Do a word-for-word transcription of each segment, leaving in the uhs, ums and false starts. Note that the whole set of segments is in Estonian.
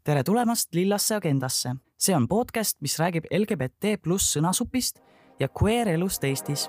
Tere tulemast Lillasse agendasse. See on podcast, mis räägib L G B T plus sõnasupist ja queer elust Eestis.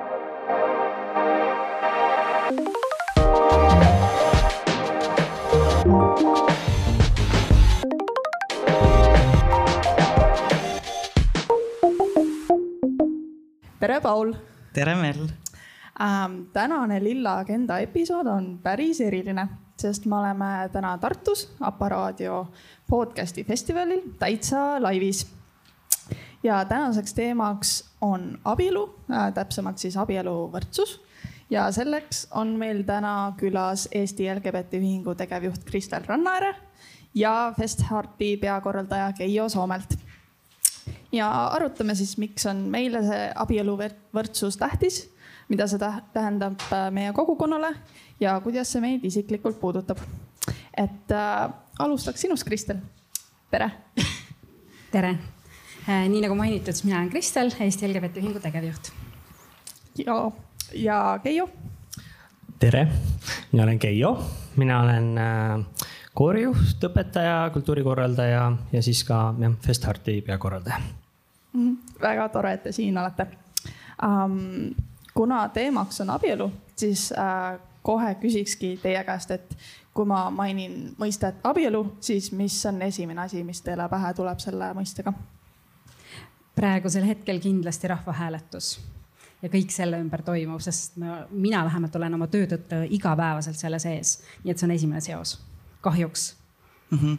Tere, Paul! Tere, Mel! Ähm, tänane Lilla agenda episood on päris eriline, sest me oleme täna Tartus Aparaadio podcasti festivalil täitsa laivis. Ja tänaseks teemaks on abielu, äh, täpsemalt siis abieluvõrdsus. Ja selleks on meil täna külas Eesti L G B T ühingu tegevjuht Kristel Rannaere ja Festharti peakorraldaja Keijo Soomelt. Ja arutame siis, miks on meile see abieluvõrdsus tähtis, mida see tähendab meie kogukonnale ja kuidas see meid isiklikult puudutab. Et äh, alustaks sinust, Kristel. Tere! Tere! Nii nagu mainitud, mina olen Kristel, Eesti L G B T ühingu tegevjuht. Ja, ja Keijo? Tere! Mina olen Keijo. Mina olen äh, koorijuht, õpetaja, kultuurikorraldaja ja siis ka ja, Festharti peakorraldaja. Mm, väga tore, et te siin olete. Um, kuna teemaks on abielu, siis äh, kohe küsikski teie käest, et kui ma mainin mõistet abielu, siis mis on esimene asi, mis teile pähe tuleb selle mõistega? Praegusel hetkel kindlasti rahvahääletus ja kõik selle ümber toimub, sest mina vähemalt olen oma töö tõttu igapäevaselt selle sees. Nii et see on esimene seos. Kahjuks. Mm-hmm.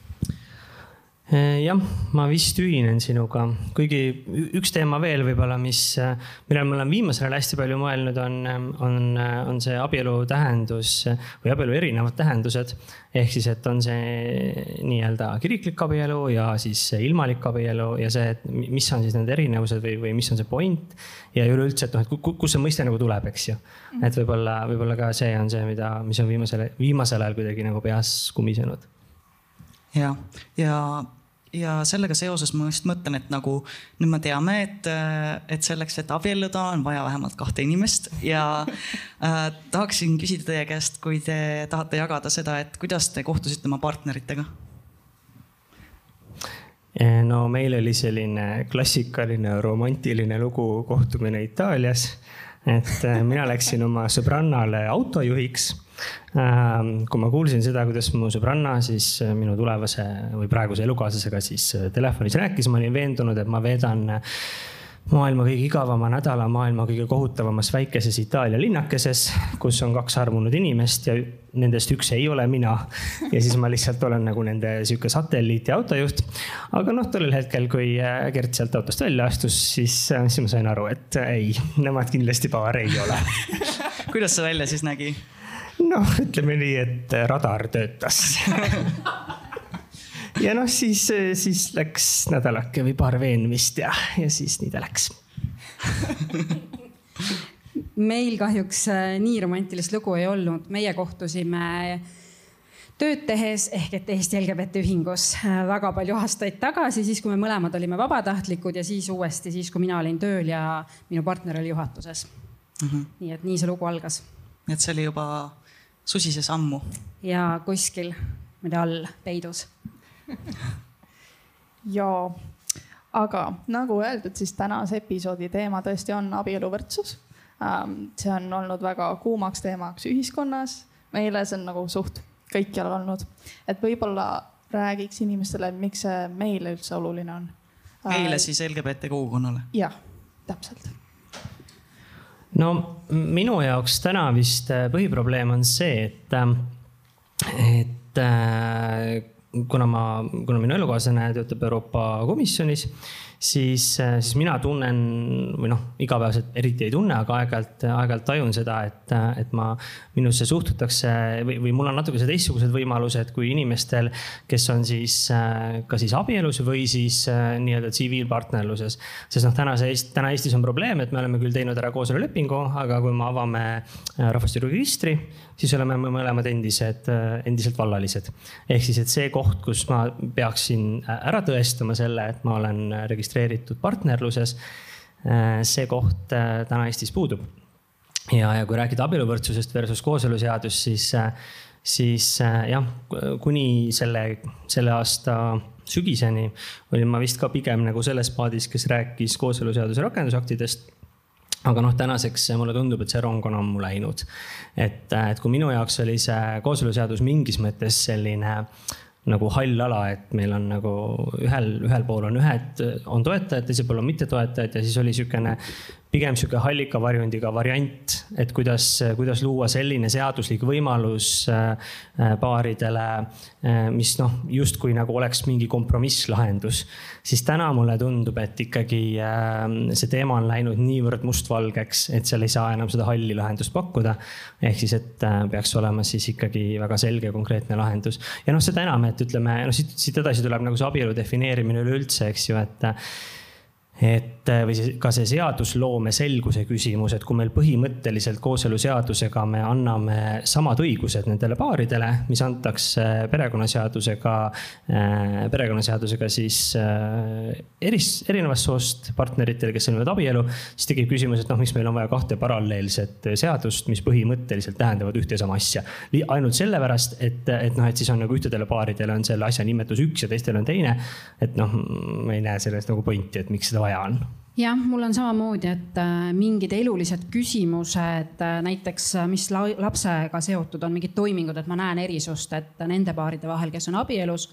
Jah, ma vist ühinen sinuga. Kuigi üks teema veel võib-olla, mis, millele ma olen viimasel ajal hästi palju mõelnud, on, on, on see abielu tähendus või abielu erinevad tähendused. Ehk siis, et on see nii-öelda kiriklik abielu ja siis ilmalik abielu ja see, et mis on siis need erinevused või, või mis on see point ja üleüldse, et, noh, et kus see mõiste nagu tuleb, eks ju. Et võib-olla, võib-olla ka see on see, mida, mis on viimasel, viimasel ajal kuidagi nagu peas kumisenud. Ja, ja Ja sellega seoses ma just mõtlen, et nagu nüüd me teame, et, et selleks, et abielluda on vaja vähemalt kahte inimest ja äh, tahaksin küsida teie käest, kui te tahate jagada seda, et kuidas te kohtusite oma partneritega? No meil oli selline klassikaline romantiline lugu kohtumine Itaalias, et mina läksin oma sõbrannale autojuhiks. Kui ma kuulsin seda, kuidas mu sõbranna siis minu tulevase või praeguse elukaaslasega siis telefonis rääkis, ma olin veendunud, et ma veedan maailma kõige igavama nädala maailma kõige kohutavamas väikeses Itaalia linnakeses, kus on kaks armunud inimest ja nendest üks ei ole mina. Ja siis ma lihtsalt olen nagu nende süüke satelliiti autojuht. Aga noh, tollel hetkel, kui Gert sealt autost välja astus, siis, siis ma sain aru, et ei, nemad kindlasti paar ei ole. Kuidas see välja siis nägi? Noh, ütleme nii, et radar töötas. Ja noh, siis, siis läks nädalake või paar veenmist ja, ja siis nii ta läks. Meil kahjuks nii romantilist lugu ei olnud. Meie kohtusime tööd tehes ehk et Eesti L G B T ühingus väga palju aastaid tagasi, siis kui me mõlemad olime vabatahtlikud ja siis uuesti, siis kui mina olin tööl ja minu partner oli juhatuses. Mm-hmm. Nii et nii see lugu algas. Nii et see oli juba susises ammu. Ja kuskil, mida all peidus. Joo, aga nagu öeldud, siis tänase episoodi teema tõesti on abieluvõrdsus. See on olnud väga kuumaks teemaks ühiskonnas. Meile see on nagu suht kõikjal olnud. Et võib-olla räägiks inimestele, miks see meile üldse oluline on. Meile siis L G B T kogukonnale? Jah, täpselt. No minu jaoks täna vist põhiprobleem on see, et, et kuna, ma, kuna minu elukaaslane töötab Euroopa Komisjonis, siis, siis mina tunnen, või noh, igapäevaselt eriti ei tunne, aga aeg-ajalt, aeg-ajalt tajun seda, et, et ma minusse suhtutakse või, või mul on natuke see teistsugused võimalused kui inimestel, kes on siis ka siis abielus või siis nii-öelda tsiviilpartnerluses. Sest noh, täna, see, täna Eestis on probleem, et me oleme küll teinud ära kooselulepingu, aga kui me avame rahvastikuregistri, siis oleme me mõlemad endised, endiselt vallalised. Ehk siis, et see koht, kus ma peaksin ära tõestama selle, et ma olen registreeritud partnerluses, see koht täna Eestis puudub. Ja, ja kui rääkida abieluvõrdsusest versus kooseluseadus, siis, siis jah, kuni selle, selle aasta sügiseni olin ma vist ka pigem nagu selles paadis, kes rääkis kooseluseaduse rakendusaktidest. Aga noh, tänaseks mulle tundub, et see rong on ammu läinud. Et, et kui minu jaoks oli see kooseluseadus mingis mõttes selline nagu hall ala, et meil on nagu ühel, ühel pool on ühed, on toetajad, teisel pool on mitte toetajad ja siis oli sükene pigem süke hallika varjundiga variant, et kuidas, kuidas luua selline seaduslik võimalus paaridele, mis noh, justkui nagu oleks mingi kompromisslahendus. Siis täna mulle tundub, et ikkagi see teema on läinud niivõrd mustvalgeks, et seal ei saa enam seda halli lahendust pakkuda. Ehk siis, et peaks olema siis ikkagi väga selge konkreetne lahendus. Ja noh, seda enam, et ütleme, no siit, siit edasi tuleb nagu see abielu defineerimine üleüldse, eks ju, et et või ka see seadusloome selguse küsimus, et kui meil põhimõtteliselt kooseluseadusega me anname samad õigused nendele paaridele, mis antakse perekonnaseadusega, perekonnaseadusega siis eris, erinevast soost partneritele, kes sõlmivad abielu, siis tekib küsimus, et noh, miks meil on vaja kahte paralleelset seadust, mis põhimõtteliselt tähendavad ühte ja sama asja. Ainult sellepärast, et, et, noh, et siis on nagu ühtedele paaridele on selle asja nimetus üks ja teistel on teine, et noh, ma ei näe sellest nagu pointi, et miks seda vaja on. Jah, mul on samamoodi, et mingid elulised küsimused, näiteks mis lapsega seotud on mingid toimingud, et ma näen erisust, et nende paaride vahel, kes on abielus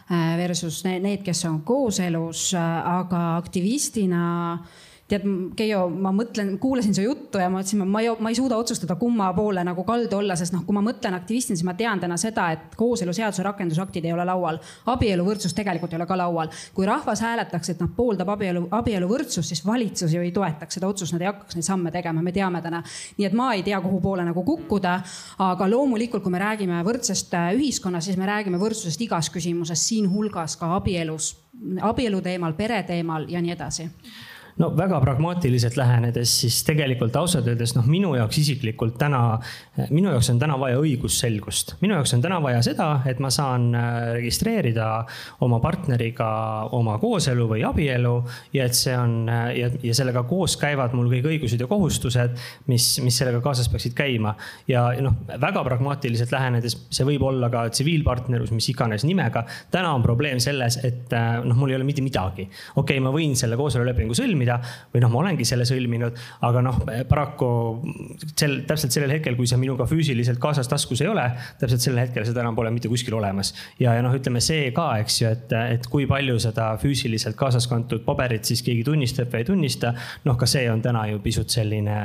versus need, kes on kooselus, aga aktivistina tead, Keijo, ma mõtlen, kuulasin su juttu ja ma ütlesin, ma ei, ma ei suuda otsustada kumma poole nagu kaldu olla, sest noh, kui ma mõtlen aktivistina, siis ma tean täna seda, et kooselu seaduse rakendusaktid ei ole laual. Abielu võrdsus tegelikult ei ole ka laual. Kui rahvas hääletaks, et nad pooldab abielu, abielu võrdsus, siis valitsus ju ei toetaks seda otsust, nad ei hakkaks neid samme tegema, me teame täna. Nii et ma ei tea, kuhu poole nagu kukkuda, aga loomulikult, kui me räägime võrdsest ühiskonnas, siis me räägime võrdsusest igas küsimuses, siin hulgas ka abielus, abielu teemal, pere teemal ja nii edasi. No väga pragmaatiliselt lähenedes, siis tegelikult ausalt öeldes, noh, minu jaoks isiklikult täna, minu jaoks on täna vaja õigusselgust. Minu jaoks on täna vaja seda, et ma saan registreerida oma partneriga oma kooselu või abielu ja et see on, ja, ja sellega koos käivad mul kõik õigused ja kohustused, mis, mis sellega kaasas peaksid käima. Ja noh, väga pragmaatiliselt lähenedes, see võib olla ka tsiviilpartnerus, mis iganes nimega. Täna on probleem selles, et noh, mul ei ole mitte midagi. Okei, ma võin selle kooselulepingu sõlmida, või noh, ma olengi selle sõlminud, aga noh, paraku sel, täpselt sellel hetkel, kui see minuga füüsiliselt kaasas taskus ei ole, täpselt sellel hetkel seda enam pole mitte kuskil olemas. Ja, ja noh, ütleme see ka, eks ju, et, et kui palju seda füüsiliselt kaasas kantud paberit siis keegi tunnistab või ei tunnista, noh, ka see on täna ju pisut selline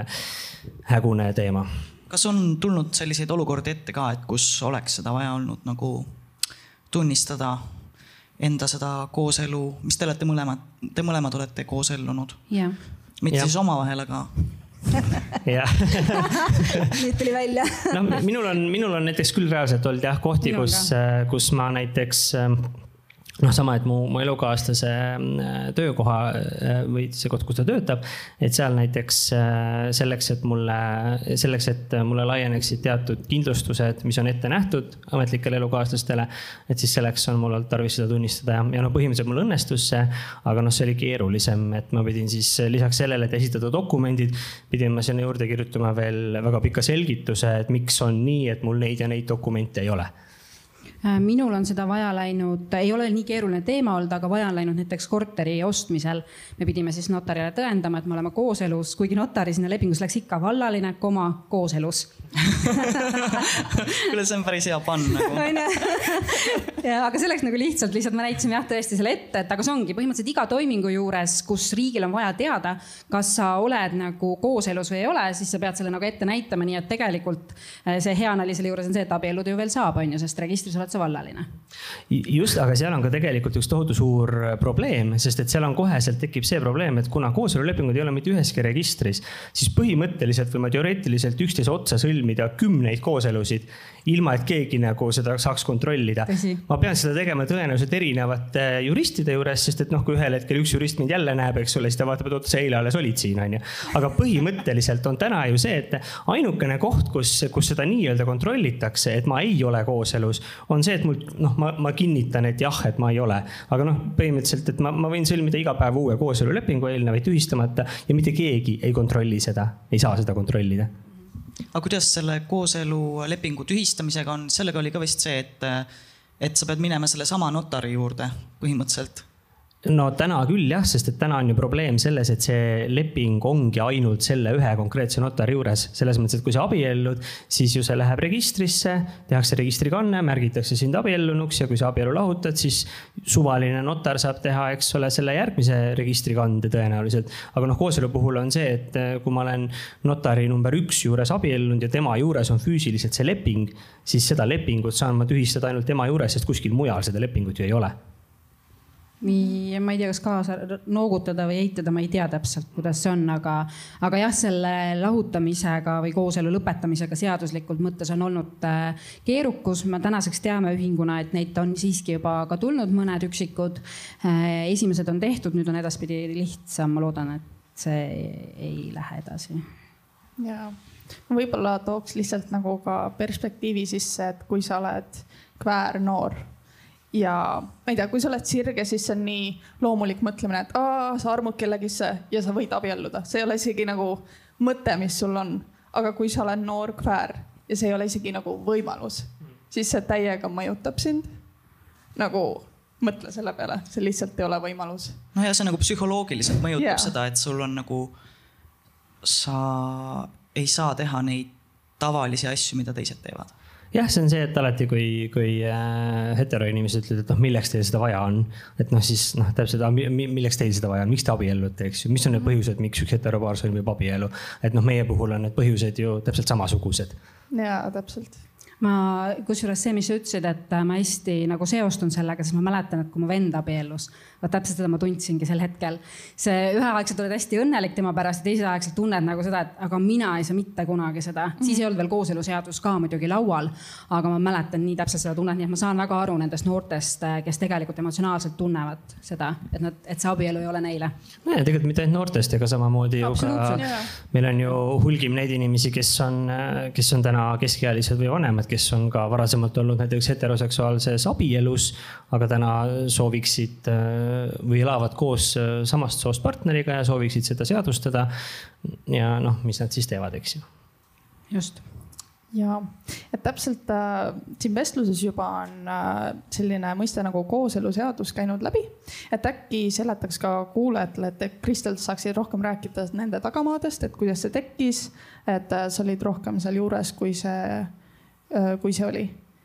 hägune teema. Kas on tulnud selliseid olukordi ette ka, et kus oleks seda vaja olnud nagu tunnistada enda seda kooselu, mis te olete mõlemad, te mõlemad olete koosellunud. Ja. Mitte ja. Siis oma vahel, aga... jah. Nüüd tuli välja. no, minul, on, minul on näiteks küll reaalselt olnud jah, kohti, kus, kus ma näiteks... noh, sama, et mu, mu elukaaslase töökoha või see koht, kus ta töötab, et seal näiteks selleks, et mulle, selleks, et mulle laieneksid teatud kindlustused, mis on ette nähtud ametlikele elukaaslastele, et siis selleks on mul olnud tarvis seda tunnistada ja, ja no põhimõtteliselt mul õnnestus see, aga noh, see oli keerulisem, et ma pidin siis lisaks sellele, et esitada dokumendid, pidin ma sinna juurde kirjutama veel väga pika selgituse, et miks on nii, et mul neid ja neid dokumente ei ole. Minul on seda vaja läinud, ei ole nii keeruline teema olnud, aga vaja on läinud näiteks korteri ostmisel. Me pidime siis notarile tõendama, et me oleme kooselus, kuigi notari sinna lepingus läks ikka vallaline, koma, kooselus. Küll see on päris hea pann nagu. ja, aga see läks nagu lihtsalt, lihtsalt me näitasime jah tõesti selle ette, et aga see ongi põhimõtteliselt iga toimingu juures, kus riigil on vaja teada, kas sa oled nagu kooselus või ei ole, siis sa pead selle nagu ette näitama, nii et tegelikult see hea nali selle juures on see, et abielud ju veel saab, on ju, sest registris oled sa vallaline. Just, aga seal on ka tegelikult üks tohutu suur probleem, sest et seal on koheselt tekib see probleem, et kuna kooselulepingud ei ole mitte üheski registris, siis põhimõtteliselt või ma teoreetiliselt üksteise otsa sõlmida kümneid kooselusid, ilma et keegi nagu seda saaks kontrollida. Tõsi. Ma pean seda tegema tõenäoliselt erinevate juristide juures, sest et noh, kui ühel hetkel üks jurist mind jälle näeb, eks ole, siis ta vaatab, et oota, sa eile alles olid siin, on ju. Aga põhimõtteliselt on täna ju see, et ainukene koht, kus, kus seda nii-öelda kontrollitakse, et ma ei ole kooselus, on see, et mul, noh, ma, ma kinnitan, et jah, et ma ei ole. Aga noh, põhimõtteliselt, et ma, ma võin sõlmida iga päev uue kooselulepingu eelnevaid tühistamata ja mitte keegi ei kontrolli seda, ei saa seda kontrollida. aga kuidas selle kooselu lepingu tühistamisega on, sellega oli ka vist see, et, et sa pead minema selle sama notari juurde põhimõtteliselt? No täna küll jah, sest et täna on ju probleem selles, et see leping ongi ainult selle ühe konkreetse notari juures. Selles mõttes, et kui sa abiellud, siis ju see läheb registrisse, tehakse registrikanne, märgitakse sind abiellunuks ja kui sa abielu lahutad, siis suvaline notar saab teha, eks ole, selle järgmise registrikande tõenäoliselt. Aga noh, kooselu puhul on see, et kui ma olen notari number üks juures abiellunud ja tema juures on füüsiliselt see leping, siis seda lepingut saan ma tühistada ainult tema juures, sest kuskil mujal seda lepingut ju ei ole. Nii, ma ei tea, kas kaasa noogutada või eitada, ma ei tea täpselt, kuidas see on, aga, aga jah, selle lahutamisega või kooselu lõpetamisega seaduslikult mõttes on olnud keerukus. Me tänaseks teame ühinguna, et neid on siiski juba ka tulnud mõned üksikud. Esimesed on tehtud, nüüd on edaspidi lihtsam. Ma loodan, et see ei lähe edasi. Ja võib-olla tooks lihtsalt nagu ka perspektiivi sisse, et kui sa oled kväär noor, ja ma ei tea, kui sa oled sirge, siis see on nii loomulik mõtlemine, et aa, sa armud kellegisse ja sa võid abielluda. See ei ole isegi nagu mõte, mis sul on. Aga kui sa oled noor kväär ja see ei ole isegi nagu võimalus, siis see täiega mõjutab sind. Nagu mõtle selle peale, see lihtsalt ei ole võimalus. No ja see nagu psühholoogiliselt mõjutab yeah. seda, et sul on nagu, sa ei saa teha neid tavalisi asju, mida teised teevad. Jah, see on see, et alati, kui, kui heteroinimesed ütlevad, et noh, milleks teil seda vaja on, et noh, siis noh, täpselt, milleks teil seda vaja on, miks te abiellute, eks ju, mis on need põhjused, miks üks heteropaar sõlmib abielu, et noh, meie puhul on need põhjused ju täpselt samasugused. Ja, täpselt. Ma, kusjuures see, mis ütlesid, et ma hästi nagu seostun sellega, siis ma mäletan, et kui mu vend abiellus, vaat täpselt seda ma tundsingi sel hetkel. See üheaegselt oled hästi õnnelik tema pärast ja teiseaegselt tunned nagu seda, et aga mina ei saa mitte kunagi seda. Mm-hmm. Siis ei olnud veel kooseluseadus ka muidugi laual, aga ma mäletan nii täpselt seda tunnet, nii et ma saan väga aru nendest noortest, kes tegelikult emotsionaalselt tunnevad seda, et, nad, et see abielu ei ole neile. No ja tegelikult mitte ainult noortest ega samamoodi ju ka, meil on ju hulgim neid inimesi, kes on, kes on täna keskealised või vanemad, kes on ka varasemalt olnud näiteks heteroseksuaalses abielus, aga täna sooviksid või elavad koos samast soost partneriga ja sooviksid seda seadustada. Ja noh, mis nad siis teevad, eks ju. Just. Ja, et täpselt äh, siin vestluses juba on äh, selline mõiste nagu kooseluseadus käinud läbi, et äkki seletaks ka kuulajatele, et Kristel saaksid rohkem rääkida nende tagamaadest, et kuidas see tekkis, et äh, sa olid rohkem seal juures, kui see kui see oli.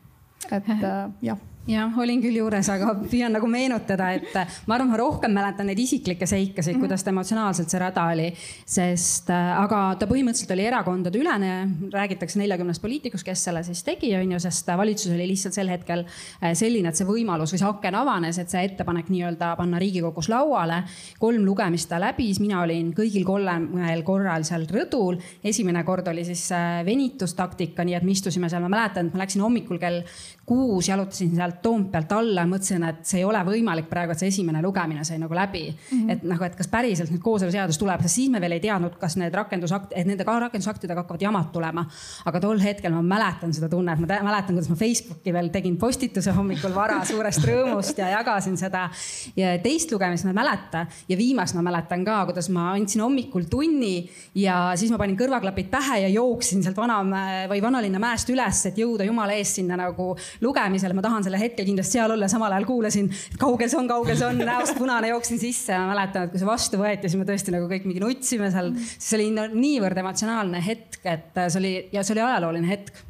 Et jah. Jah, olin küll juures, aga püüan nagu meenutada, et ma arvan, ma rohkem mäletan neid isiklikke seikasid, mm-hmm. kuidas ta emotsionaalselt see rada oli, sest aga ta põhimõtteliselt oli erakondade ülene, räägitakse neljakümnest poliitikus, kes selle siis tegi, on ju, sest valitsus oli lihtsalt sel hetkel selline, et see võimalus või see aken avanes, et see ettepanek nii-öelda panna Riigikogus lauale, kolm lugemist ta läbis, mina olin kõigil kolmel korral seal rõdul, esimene kord oli siis venitustaktika, nii et me istusime seal, ma mäletan, et ma läksin hommikul kell kuus, jalutasin sealt Toompealt alla, mõtlesin, et see ei ole võimalik praegu, et see esimene lugemine sai nagu läbi. Mm-hmm. Et, nagu, et kas päriselt nüüd kooseluseadus tuleb, sest siis me veel ei teadnud, kas need rakendusakt, et nende rakendusaktidega hakkavad jamad tulema. Aga tol hetkel ma mäletan seda tunne, et ma mäletan, kuidas ma Facebooki veel tegin postituse hommikul vara suurest rõõmust ja jagasin seda. Ja teist lugemist ma mäleta ja viimast ma mäletan ka, kuidas ma andsin hommikul tunni ja siis ma panin kõrvaklapid pähe ja jooksin sealt vana või vanalinna mäest üles, et jõuda jumala ees sinna nagu lugemisele. Ma tahan selle hetkel kindlasti seal olla, samal ajal kuulasin, kaugel see on, kaugel see on, näost punane jooksin sisse ja ma mäletan, et kui see vastu võeti, siis me tõesti nagu kõik mingi nutsime seal. See oli niivõrd emotsionaalne hetk, et see oli, ja see oli ajalooline hetk.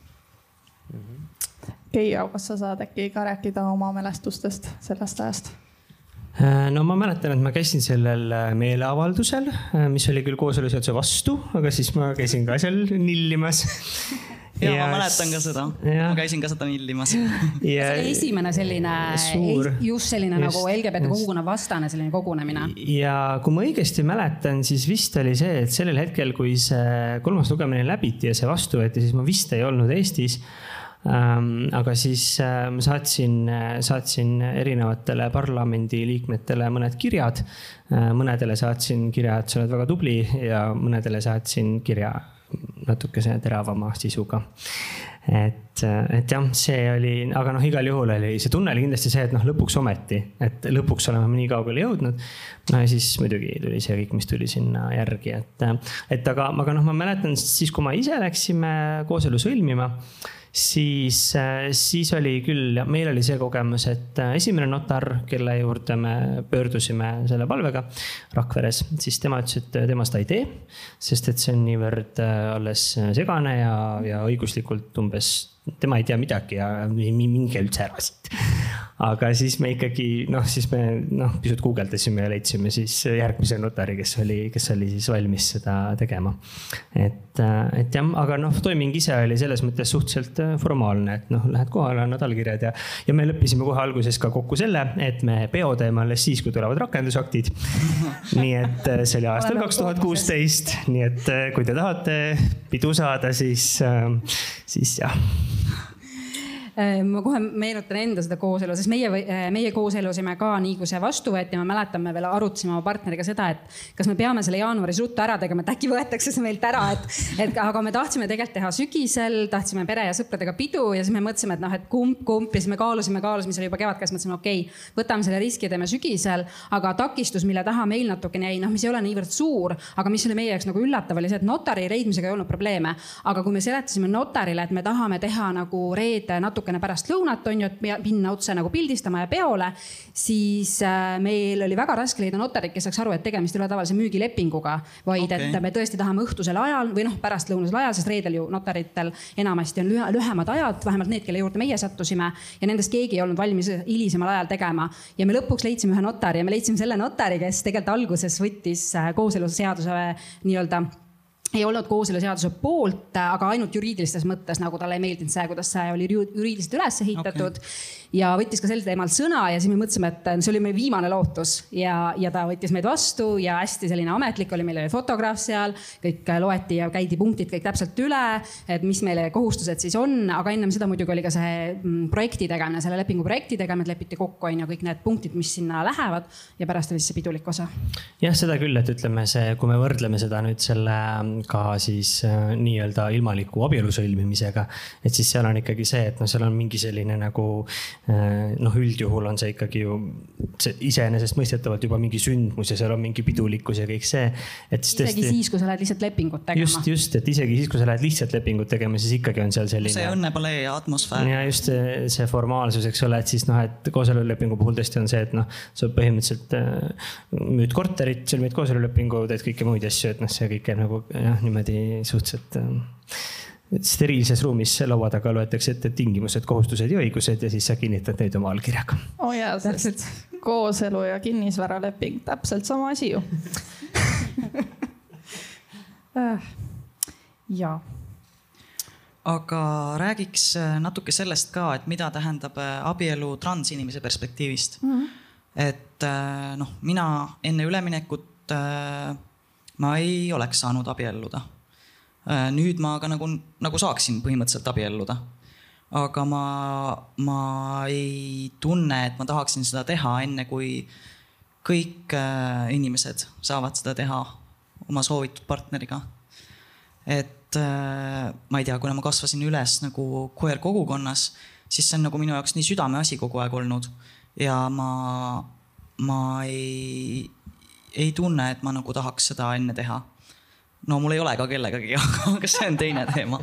Keia, kas sa saad äkki ka rääkida oma mälestustest sellest ajast? No ma mäletan, et ma käisin sellel meeleavaldusel, mis oli küll kooseluseaduse vastu, aga siis ma käisin ka seal nillimas. Ja, ja ma mäletan ka seda. Ja. Ma käisin ka seda nillimas. Ja see oli esimene selline, suur, just selline just, nagu L G B T kogukonna vastane selline kogunemine. Ja kui ma õigesti mäletan, siis vist oli see, et sellel hetkel, kui see kolmas lugemine läbiti ja see vastu võeti, siis ma vist ei olnud Eestis. Ähm, aga siis äh, ma saatsin, saatsin erinevatele parlamendi liikmetele mõned kirjad. Äh, mõnedele saatsin kirja, et sa oled väga tubli ja mõnedele saatsin kirja natukese teravama sisuga. Et et, et jah, see oli, aga noh, igal juhul oli, see tunne oli kindlasti see, et noh, lõpuks ometi, et lõpuks oleme nii kaugele jõudnud. No ja siis muidugi tuli see kõik, mis tuli sinna järgi, et, et aga, aga noh, ma mäletan siis, kui ma ise läksime kooselu sõlmima, siis, siis oli küll, ja meil oli see kogemus, et esimene notar, kelle juurde me pöördusime selle palvega Rakveres, siis tema ütles, et tema seda ei tee, sest et see on niivõrd alles segane ja, ja õiguslikult umbes, tema ei tea midagi ja minge üldse ära siit. Aga siis me ikkagi, noh, siis me noh, pisut guugeldasime ja leidsime siis järgmise notari, kes oli, kes oli siis valmis seda tegema. Et, et jah, aga noh, toiming ise oli selles mõttes suhteliselt formaalne, et noh, lähed kohale, annad allkirjad ja, ja me leppisime kohe alguses ka kokku selle, et me peo teeme alles siis, kui tulevad rakendusaktid. Nii et see oli aastal kaks tuhat kuusteist, nii et kui te tahate pidu saada, siis, siis jah. Ma kohe meenutan enda seda kooselu, sest meie, meie kooselusime ka nii, kui see vastu võeti. Ma mäletan, me veel arutasime oma partneriga seda, et kas me peame selle jaanuaris ruttu ära tegema, et äkki võetakse see meilt ära. Et, et, aga me tahtsime tegelikult teha sügisel, tahtsime pere ja sõpradega pidu ja siis me mõtlesime, et, noh, et kump, kump ja siis me kaalusime, kaalusime, see oli juba kevad, kes mõtlesime, okei, okay, võtame selle riski ja teeme sügisel, aga takistus, mille taha meil natukene jäi, noh, mis ei ole niivõrd suur, aga mis oli meie jaoks nagu üllatav, oli see, et notari leidmisega ei olnud probleeme. Aga kui me seletasime notarile, et me tahame teha nagu reede natuke pärast lõunat on ju, et minna otse nagu pildistama ja peole, siis meil oli väga raske leida notarit, kes saaks aru, et tegemist ei ole tavalise müügilepinguga, vaid okay. Et me tõesti tahame õhtusel ajal või noh, pärast lõunasel ajal, sest reedel ju notaritel enamasti on lühemad ajad, vähemalt need, kelle juurde meie sattusime ja nendest keegi ei olnud valmis hilisemal ajal tegema. Ja me lõpuks leidsime ühe notari ja me leidsime selle notari, kes tegelikult alguses võttis kooseluseaduse nii-öelda ei olnud kooseluseaduse poolt, aga ainult juriidilistes mõttes, nagu talle ei meeldinud see, kuidas see oli juriidiliselt üles ehitatud. Okay. Ja võttis ka sel teemal sõna ja siis me mõtlesime, et see oli meie viimane lootus ja, ja ta võttis meid vastu ja hästi selline ametlik oli, meil oli fotograaf seal, kõik loeti ja käidi punktid kõik täpselt üle, et mis meile kohustused siis on, aga ennem seda muidugi oli ka see projekti tegemine, selle lepingu projekti tegemine, et lepiti kokku on ju kõik need punktid, mis sinna lähevad ja pärast oli see pidulik osa. Jah, seda küll, et ütleme see, kui me võrdleme seda nüüd selle ka siis äh, nii-öelda ilmaliku abielu sõlmimisega, et siis seal on ikkagi see, et no seal on mingi selline nagu äh, noh, üldjuhul on see ikkagi ju see iseenesest mõistetavalt juba mingi sündmus ja seal on mingi pidulikkus ja kõik see. Et siis isegi tõesti, siis, kui sa lähed lihtsalt lepingut tegema. Just, just, et isegi siis, kui sa lähed lihtsalt lepingut tegema, siis ikkagi on seal selline. See õnnepalee ja atmosfäär. Ja just see, see formaalsus, eks ole, et siis noh, et kooselulepingu puhul tõesti on see, et noh, sa põhimõtteliselt äh, müüd korterit, sõlmid kooselulepingu, teed kõike muid asju, et noh, see kõik käib nagu jah, niimoodi suhteliselt steriilses ruumis laua taga loetakse ette tingimused, kohustused ja õigused ja siis sa kinnitad neid oma allkirjaga. Oh jaa, sest kooselu ja kinnisvaraleping, täpselt sama asi ju. Jaa. Aga räägiks natuke sellest ka, et mida tähendab abielu transinimese perspektiivist. Mm-hmm. Et noh, mina enne üleminekut ma ei oleks saanud abielluda. Nüüd ma aga nagu, nagu saaksin põhimõtteliselt abielluda. Aga ma, ma ei tunne, et ma tahaksin seda teha enne, kui kõik inimesed saavad seda teha oma soovitud partneriga. Et ma ei tea, kuna ma kasvasin üles nagu queer kogukonnas, siis see on nagu minu jaoks nii südameasi kogu aeg olnud. Ja ma, ma ei... ei tunne, et ma nagu tahaks seda enne teha. No mul ei ole ka kellegagi, aga see on teine teema.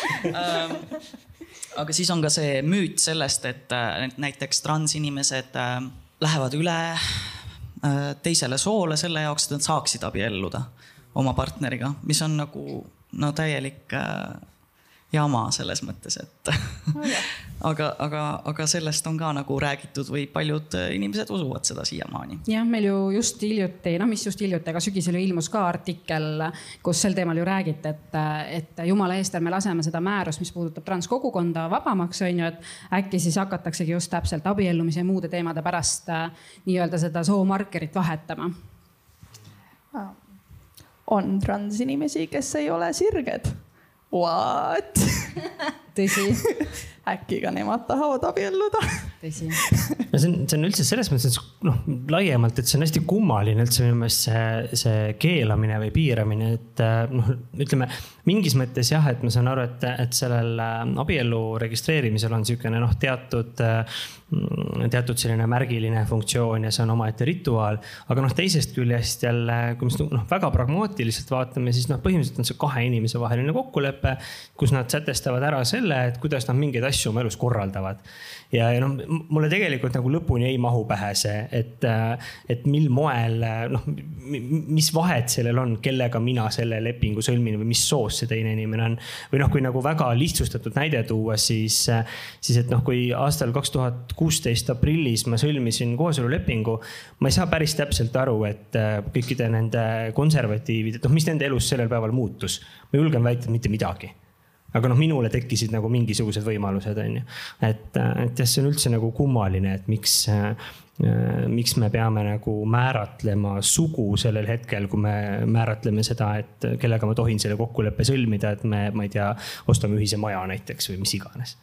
Aga siis on ka see müüt sellest, et näiteks transinimesed lähevad üle teisele soole selle jaoks, et nad saaksid abielluda oma partneriga, mis on nagu no, täielik jama selles mõttes, et oh, aga, aga, aga sellest on ka nagu räägitud või paljud inimesed usuvad seda siiamaani. Jah, meil ju just hiljuti, no mis just hiljuti, aga sügisel ilmus ka artikkel, kus sel teemal ju räägiti, et, et jumala eest me laseme seda määrust, mis puudutab transkogukonda vabamaks, on ju, et äkki siis hakataksegi just täpselt abiellumise ja muude teemade pärast nii-öelda seda soomarkerit vahetama. On transinimesi, kes ei ole sirged. What? Tõsi. Äkki ka nemad tahavad abielluda. Tõsi. No see, on, see on üldse selles mõttes, noh, laiemalt, et see on hästi kummaline üldse minu meelest see, see keelamine või piiramine, et noh, ütleme, mingis mõttes jah, et ma saan aru, et, et sellel abielu registreerimisel on niisugune noh, teatud, teatud selline märgiline funktsioon ja see on omaette rituaal. Aga noh, teisest küljest jälle, kui me noh, väga pragmaatiliselt vaatame, siis noh, põhimõtteliselt on see kahe inimese vaheline kokkulepe, kus nad sätestavad ära selle, et kuidas nad mingeid asju oma elus korraldavad. Ja, ja noh, mulle tegelikult nagu lõpuni ei mahu pähe see, et, et mil moel, noh, mis vahet sellel on, kellega mina selle lepingu sõlmin või mis soos see teine inimene on. Või noh, kui nagu väga lihtsustatud näide tuua, siis, siis et noh, kui aastal kaks tuhat kuusteist aprillis ma sõlmisin kooselulepingu, ma ei saa päris täpselt aru, et kõikide nende konservatiivide, noh, mis nende elus sellel päeval muutus. Ma julgen väita, mitte midagi. Aga noh, minule tekkisid nagu mingisugused võimalused, on ju. Et, et see on üldse nagu kummaline, et miks, miks me peame nagu määratlema sugu sellel hetkel, kui me määratleme seda, et kellega ma tohin selle kokkuleppe sõlmida, et me, ma ei tea, ostame ühise maja näiteks või mis iganes.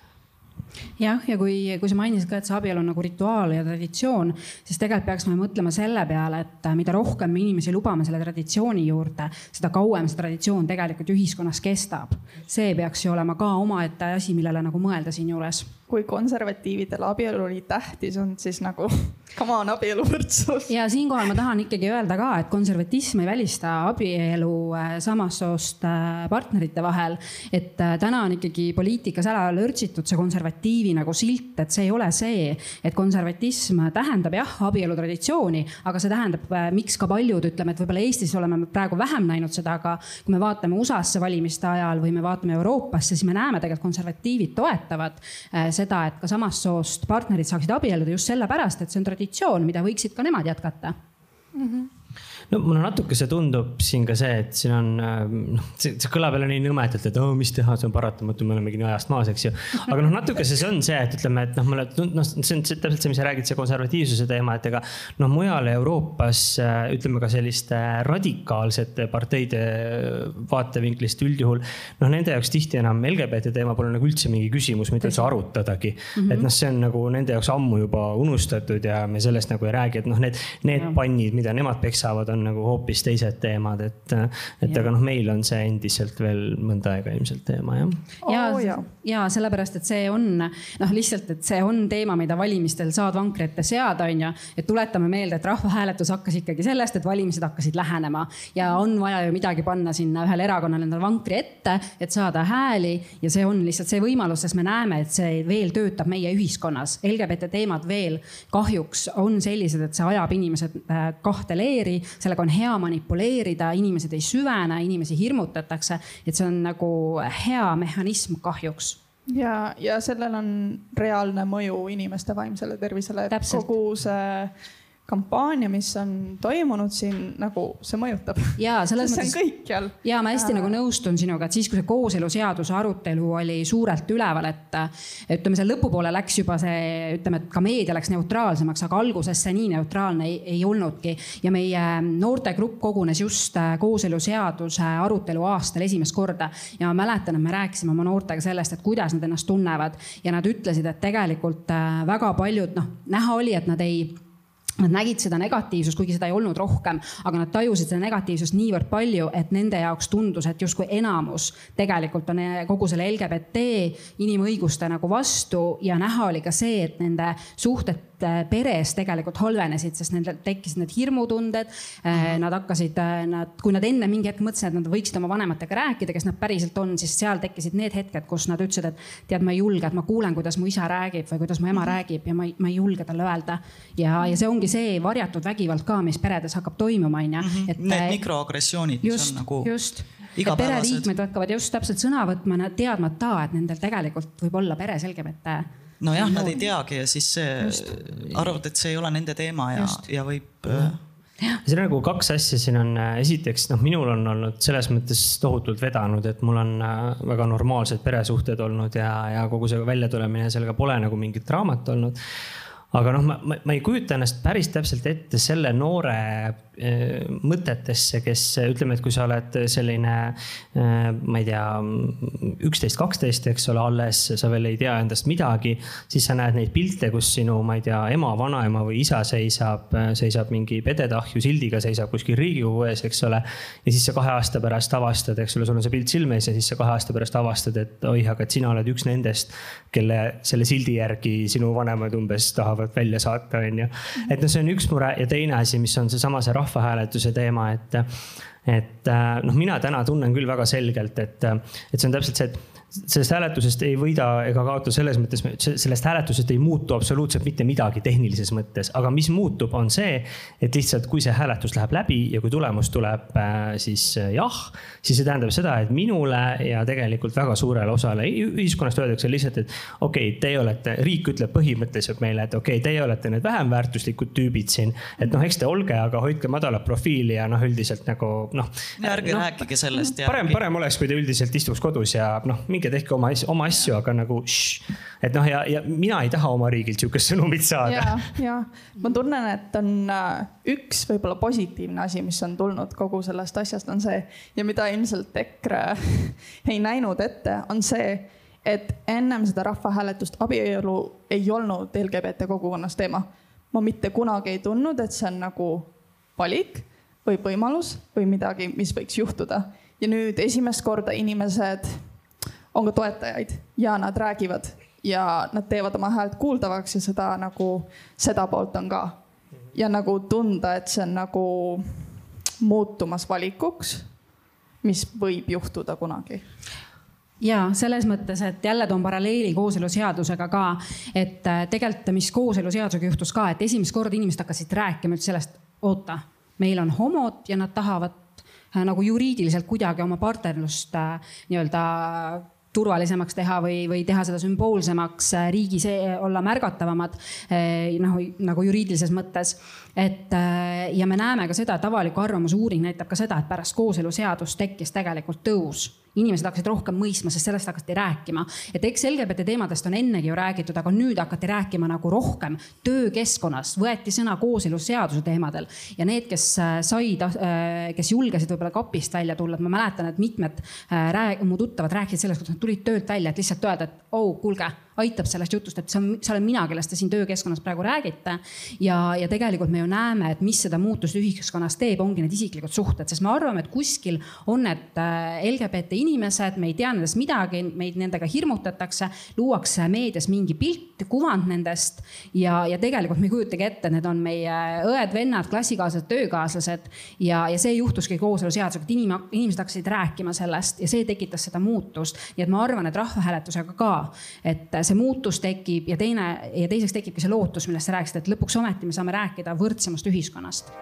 Jah, ja kui, kui sa mainisid ka, et see abielu on nagu rituaal ja traditsioon, siis tegelikult peaksime mõtlema selle peale, et mida rohkem me inimesi lubame selle traditsiooni juurde, seda kauem see traditsioon tegelikult ühiskonnas kestab. See peaks ju olema ka omaette asi, millele nagu mõelda siin juures. Kui konservatiividele abielu oli tähtis on, siis nagu come on abielu võrdsus. Ja siinkohal ma tahan ikkagi öelda ka, et konservatism ei välista abielu samassoost partnerite vahel. Et täna on ikkagi poliitikas ära lörtsitud see konservatiivi nagu silt, et see ei ole see, et konservatism tähendab jah abielu traditsiooni, aga see tähendab, miks ka paljud ütleme, et võib-olla Eestis oleme praegu vähem näinud seda, aga kui me vaatame U S A-sse valimiste ajal või me vaatame Euroopasse, siis me näeme tegelikult konservatiivid toetavad seda, et ka samast soost partnerid saaksid abielluda just sellepärast, et see on traditsioon, mida võiksid ka nemad jätkata. Mm-hmm. No mulle natuke see tundub siin ka see, et siin on, noh, see, see kõlab jälle nii nõmetelt, et oh, mis teha, see on paratamatu, me olemegi nii ajast maas, eks ju. Aga noh, natuke see on see, et ütleme, et noh, mulle, noh, see on täpselt see, mis sa räägid, see konservatiivsuse teema, et ega noh, mujal Euroopas, ütleme ka selliste radikaalsete parteide vaatevinklist üldjuhul, noh, nende jaoks tihti enam L G B T teema pole nagu üldse mingi küsimus, mida sa arutadagi. Mm-hmm. Et noh, see on nagu nende jaoks ammu juba unustatud ja me sellest nagu ei räägi, et noh, need, need pannid, mida nemad peksavad, on nagu hoopis teised teemad, et, et aga noh, meil on see endiselt veel mõnda aega ilmselt teema, jah. Ja, oh, ja. ja sellepärast, et see on, noh lihtsalt, et see on teema, mida valimistel saad vankri ette seada, on ja, et tuletame meelde, et rahvahääletus hakkas ikkagi sellest, et valimised hakkasid lähenema ja on vaja ju midagi panna sinna ühel erakonnal endal vankri ette, et saada hääli ja see on lihtsalt see võimalus, sest me näeme, et see veel töötab meie ühiskonnas. L G B T teemad veel kahjuks on sellised, et see ajab inimesed kahte leeri, sellega on hea manipuleerida, inimesed ei süvene, inimesi hirmutatakse, et see on nagu hea mehhanism kahjuks. Ja, ja sellel on reaalne mõju inimeste vaimsele tervisele. Täpselt. Kogu see kampaania, mis on toimunud siin, nagu see mõjutab. Ja, selles see mõttes, on kõikjal. Ja ma hästi äh... nagu nõustun sinuga, et siis, kui see kooseluseaduse arutelu oli suurelt üleval, et ütleme, see lõpupoole läks juba see, ütleme, et ka meedia läks neutraalsemaks, aga alguses see nii neutraalne ei, ei olnudki. Ja meie noortegrupp kogunes just kooseluseaduse arutelu aastal esimest korda. Ja ma mäletan, et me rääkisime oma noortega sellest, et kuidas nad ennast tunnevad. Ja nad ütlesid, et tegelikult väga paljud, noh, näha oli, et nad ei Nad nägid seda negatiivsust, kuigi seda ei olnud rohkem, aga nad tajusid seda negatiivsust niivõrd palju, et nende jaoks tundus, et justkui enamus tegelikult on kogu selle L G B T inimõiguste nagu vastu ja näha oli ka see, et nende suhted peres tegelikult halvenesid, sest nendel tekkisid need hirmutunded. Nad hakkasid, nad, kui nad enne mingi hetk mõtlesid, et nad võiksid oma vanematega rääkida, kes nad päriselt on, siis seal tekkisid need hetked, kus nad ütlesid, et tead, ma ei julge, et ma kuulen, kuidas mu isa räägib või kuidas mu ema räägib ja ma ei, ma ei julge talle öelda. Ja, ja see ongi see varjatud vägivald ka, mis peredes hakkab toimuma. Mm-hmm. Et, need mikroagressioonid, mis just, on nagu just. Pereliikmed hakkavad just täpselt sõna võtma, nad teadmata, et nendel tegelikult võib olla peres L G B T. No jah, nad ei teagi ja siis see arvad, et see ei ole nende teema ja, ja võib... Ja. See on nagu kaks asja siin on. Esiteks, noh, minul on olnud selles mõttes tohutult vedanud, et mul on väga normaalsed peresuhted olnud ja, ja kogu see väljatulemine sellega pole nagu mingit draamat olnud. aga noh, ma, ma, ma ei kujuta ennast päris täpselt ette selle noore äh, mõtetesse, kes ütleme, et kui sa oled selline, äh, ma ei tea, üksteist kaksteist, eks ole, alles, sa veel ei tea endast midagi, siis sa näed neid pilte, kus sinu, ma ei tea, ema, vanaema või isa seisab, seisab mingi pedetahju sildiga, seisab kuskil Riigikogu ees, eks ole. Ja siis sa kahe aasta pärast avastad, eks ole, sul on see pilt silme ees ja siis sa kahe aasta pärast avastad, et oih, aga et sina oled üks nendest, kelle selle sildi järgi sinu vanemad umbes tahavad välja saata, on ju. Et no see on üks mure ja teine asi, mis on see sama see rahvahääletuse teema, et, et noh, mina täna tunnen küll väga selgelt, et, et see on täpselt see, et sellest hääletusest ei võida ega kaota selles mõttes, sellest hääletusest ei muutu absoluutselt mitte midagi tehnilises mõttes, aga mis muutub on see, et lihtsalt kui see hääletus läheb läbi ja kui tulemus tuleb siis jah, siis see tähendab seda, et minule ja tegelikult väga suurele osale ühiskonnast öeldakse lihtsalt, et okei, okay, teie olete, riik ütleb põhimõtteliselt meile, et okei, okay, teie olete need vähem väärtuslikud tüübid siin, et noh, eks te olge, aga hoidke madalat profiili ja noh, üldiselt nagu noh. Ärge no, rääkige sellest. Parem, parem oleks, kui te üldiselt istuks kodus ja noh, minge tehke oma, oma asju, aga nagu šš, et noh, ja, ja mina ei taha oma riigilt siukest sõnumit saada. Ja, ja ma tunnen, et on üks võib-olla positiivne asi, mis on tulnud kogu sellest asjast on see ja mida ilmselt EKRE ei näinud ette, on see, et ennem seda rahvahääletust abielu ei olnud L G B T kogukonnas teema. Ma mitte kunagi ei tundnud, et see on nagu valik või võimalus või midagi, mis võiks juhtuda. Ja nüüd esimest korda inimesed on ka toetajaid ja nad räägivad ja nad teevad oma häält kuuldavaks ja seda nagu seda poolt on ka. Ja nagu tunda, et see on nagu muutumas valikuks, mis võib juhtuda kunagi. Ja selles mõttes, et jälle toon paralleeli kooseluseadusega ka, et tegelikult mis kooseluseadusega juhtus ka, et esimest korda inimesed hakkasid rääkima sellest, oota, meil on homod ja nad tahavad nagu juriidiliselt kuidagi oma partnerlust nii-öelda turvalisemaks teha või, või teha seda sümboolsemaks, riigi see olla märgatavamad noh, nagu juriidilises mõttes. Et, ja me näeme ka seda, et avaliku arvamuse uuring näitab ka seda, et pärast kooseluseadus tekkis tegelikult tõus. Inimesed hakkasid rohkem mõistma, sest sellest hakati rääkima. Et eks L G B T teemadest on ennegi ju räägitud, aga nüüd hakati rääkima nagu rohkem töökeskkonnas, võeti sõna kooseluseaduse teemadel ja need, kes said, kes julgesid võib-olla kapist välja tulla, et ma mäletan, et mitmed rääg, mu tuttavad rääkisid sellest, et nad tulid töölt välja, et lihtsalt öelda, et oh, kuulge, aitab sellest jutust, et see on, see olen mina, kellest te siin töökeskkonnas praegu räägite ja, ja tegelikult me ju näeme, et mis seda muutust ühiskonnas teeb, ongi need isiklikud suhted, sest me arvame, et kuskil on need L G B T inimesed, me ei tea nendest midagi, meid nendega hirmutatakse, luuakse meedias mingi pilt, kuvand nendest ja, ja tegelikult me ei kujutagi ette, need on meie õed, vennad, klassikaaslased, töökaaslased ja, ja see juhtuski kooseluseadusega, et inim, inimesed hakkasid rääkima sellest ja see tekitas seda muutust. Nii et ma arvan, et rahvahääletusega ka, et see muutus tekib ja, teine, ja teiseks tekibki see lootus, millest sa rääkisid, et lõpuks ometi me saame rääkida võrdsemast ühiskonnast.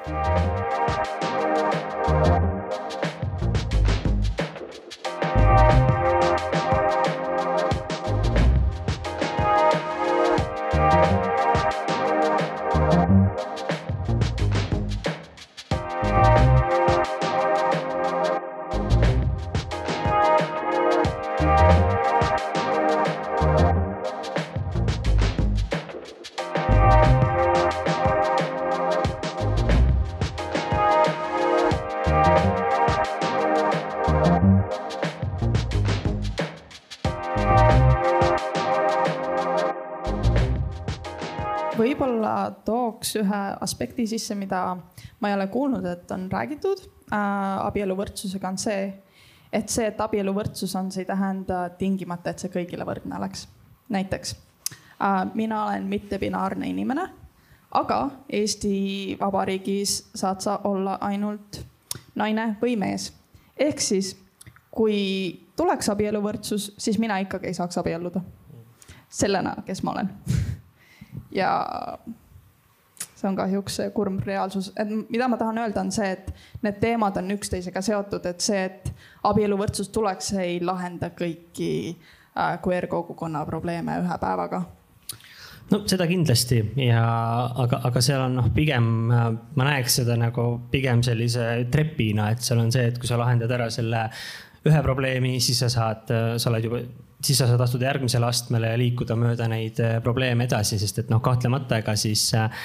Võib-olla tooks ühe aspekti sisse, mida ma ei ole kuulnud, et on räägitud äh, abieluvõrdsusega on see, et see, et abieluvõrdsus on, see ei tähenda tingimata, et see kõigile võrdne oleks. Näiteks, äh, mina olen mittebinaarne inimene, aga Eesti Vabariigis saad sa olla ainult naine või mees. Ehk siis, kui tuleks abieluvõrdsus, siis mina ikkagi ei saaks abielluda. Sellena, kes ma olen. Ja see on kahjuks kurm reaalsus. Et mida ma tahan öelda on see, et need teemad on üksteisega seotud, et see, et abieluvõrdsus tuleks, ei lahenda kõiki queer-kogukonna probleeme ühe päevaga. No seda kindlasti, ja, aga, aga seal on noh, pigem, ma näeks seda nagu pigem sellise trepina, et seal on see, et kui sa lahendad ära selle ühe probleemi, siis sa saad, sa oled juba siis sa saad astuda järgmisele astmele ja liikuda mööda neid probleeme edasi, sest et noh, kahtlemata ega siis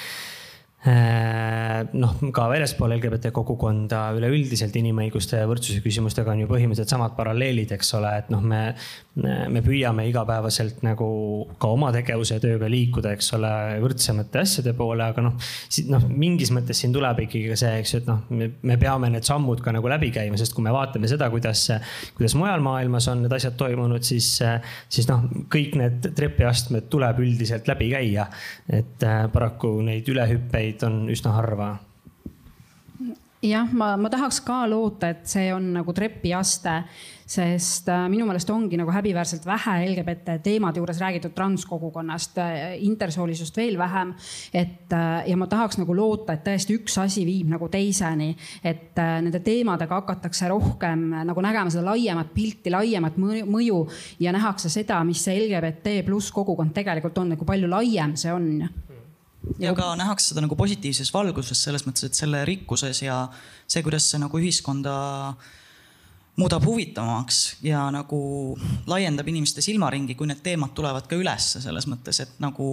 noh, ka väljaspool L G B T kogukonda üleüldiselt inimõiguste ja võrdsuse küsimustega on ju põhimõtteliselt samad paralleelid, eks ole, et noh, me, me püüame igapäevaselt nagu ka oma tegevuse ja tööga liikuda, eks ole, võrdsemate asjade poole, aga noh, noh, mingis mõttes siin tuleb ikkagi ka see, eks ju, et noh, me, me peame need sammud ka nagu läbi käima, sest kui me vaatame seda, kuidas, kuidas mujal maailmas on need asjad toimunud, siis, siis noh, kõik need trepiastmed tuleb üldiselt läbi käia, et paraku neid ülehüppeid on üsna harva. Jah, ma, ma tahaks ka loota, et see on nagu trepiaste, sest minu meelest ongi nagu häbiväärselt vähe L G B T teemade juures räägitud transkogukonnast, intersoolisust veel vähem. Et, ja ma tahaks nagu loota, et tõesti üks asi viib nagu teiseni, et nende teemadega hakatakse rohkem nagu nägema seda laiemat pilti, laiemat mõju ja nähakse seda, mis see L G B T pluss kogukond tegelikult on, nagu palju laiem see on. Ja ka nähakse seda nagu positiivses valguses selles mõttes, et selle rikkuses ja see, kuidas see nagu ühiskonda muudab huvitavamaks ja nagu laiendab inimeste silmaringi, kui need teemad tulevad ka üles selles mõttes, et nagu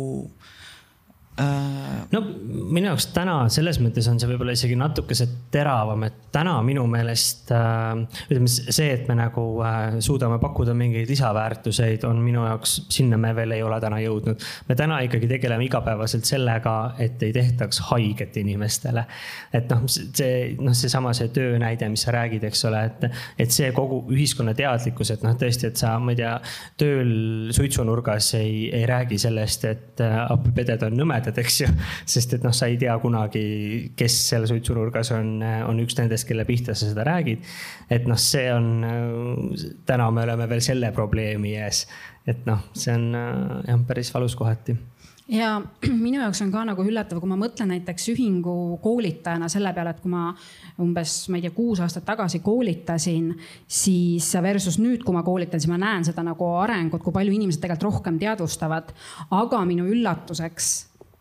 no minu jaoks täna selles mõttes on see võib-olla isegi natukese teravam, et täna minu meelest ütleme see, et me nagu suudame pakkuda mingeid lisaväärtuseid, on minu jaoks, sinna me veel ei ole täna jõudnud. Me täna ikkagi tegeleme igapäevaselt sellega, et ei tehtaks haiget inimestele. Et noh, see, noh, see sama see töönäide, mis sa räägid, eks ole, et, et see kogu ühiskonna teadlikkus, et noh, tõesti, et sa, ma ei tea, tööl suitsunurgas ei, ei räägi sellest, et apipeded on nõmed, eks ju, sest et noh, sa ei tea kunagi, kes selle suitsunurgas on, on üks nendest, kelle pihta sa seda räägid. Et noh, see on, täna me oleme veel selle probleemi ees, et noh, see on jah, päris valus kohati. Ja minu jaoks on ka nagu üllatav, kui ma mõtlen näiteks ühingu koolitajana selle peale, et kui ma umbes, ma ei tea, kuus aastat tagasi koolitasin, siis versus nüüd, kui ma koolitan, siis ma näen seda nagu arengut, kui palju inimesed tegelikult rohkem teadvustavad, aga minu üllatuseks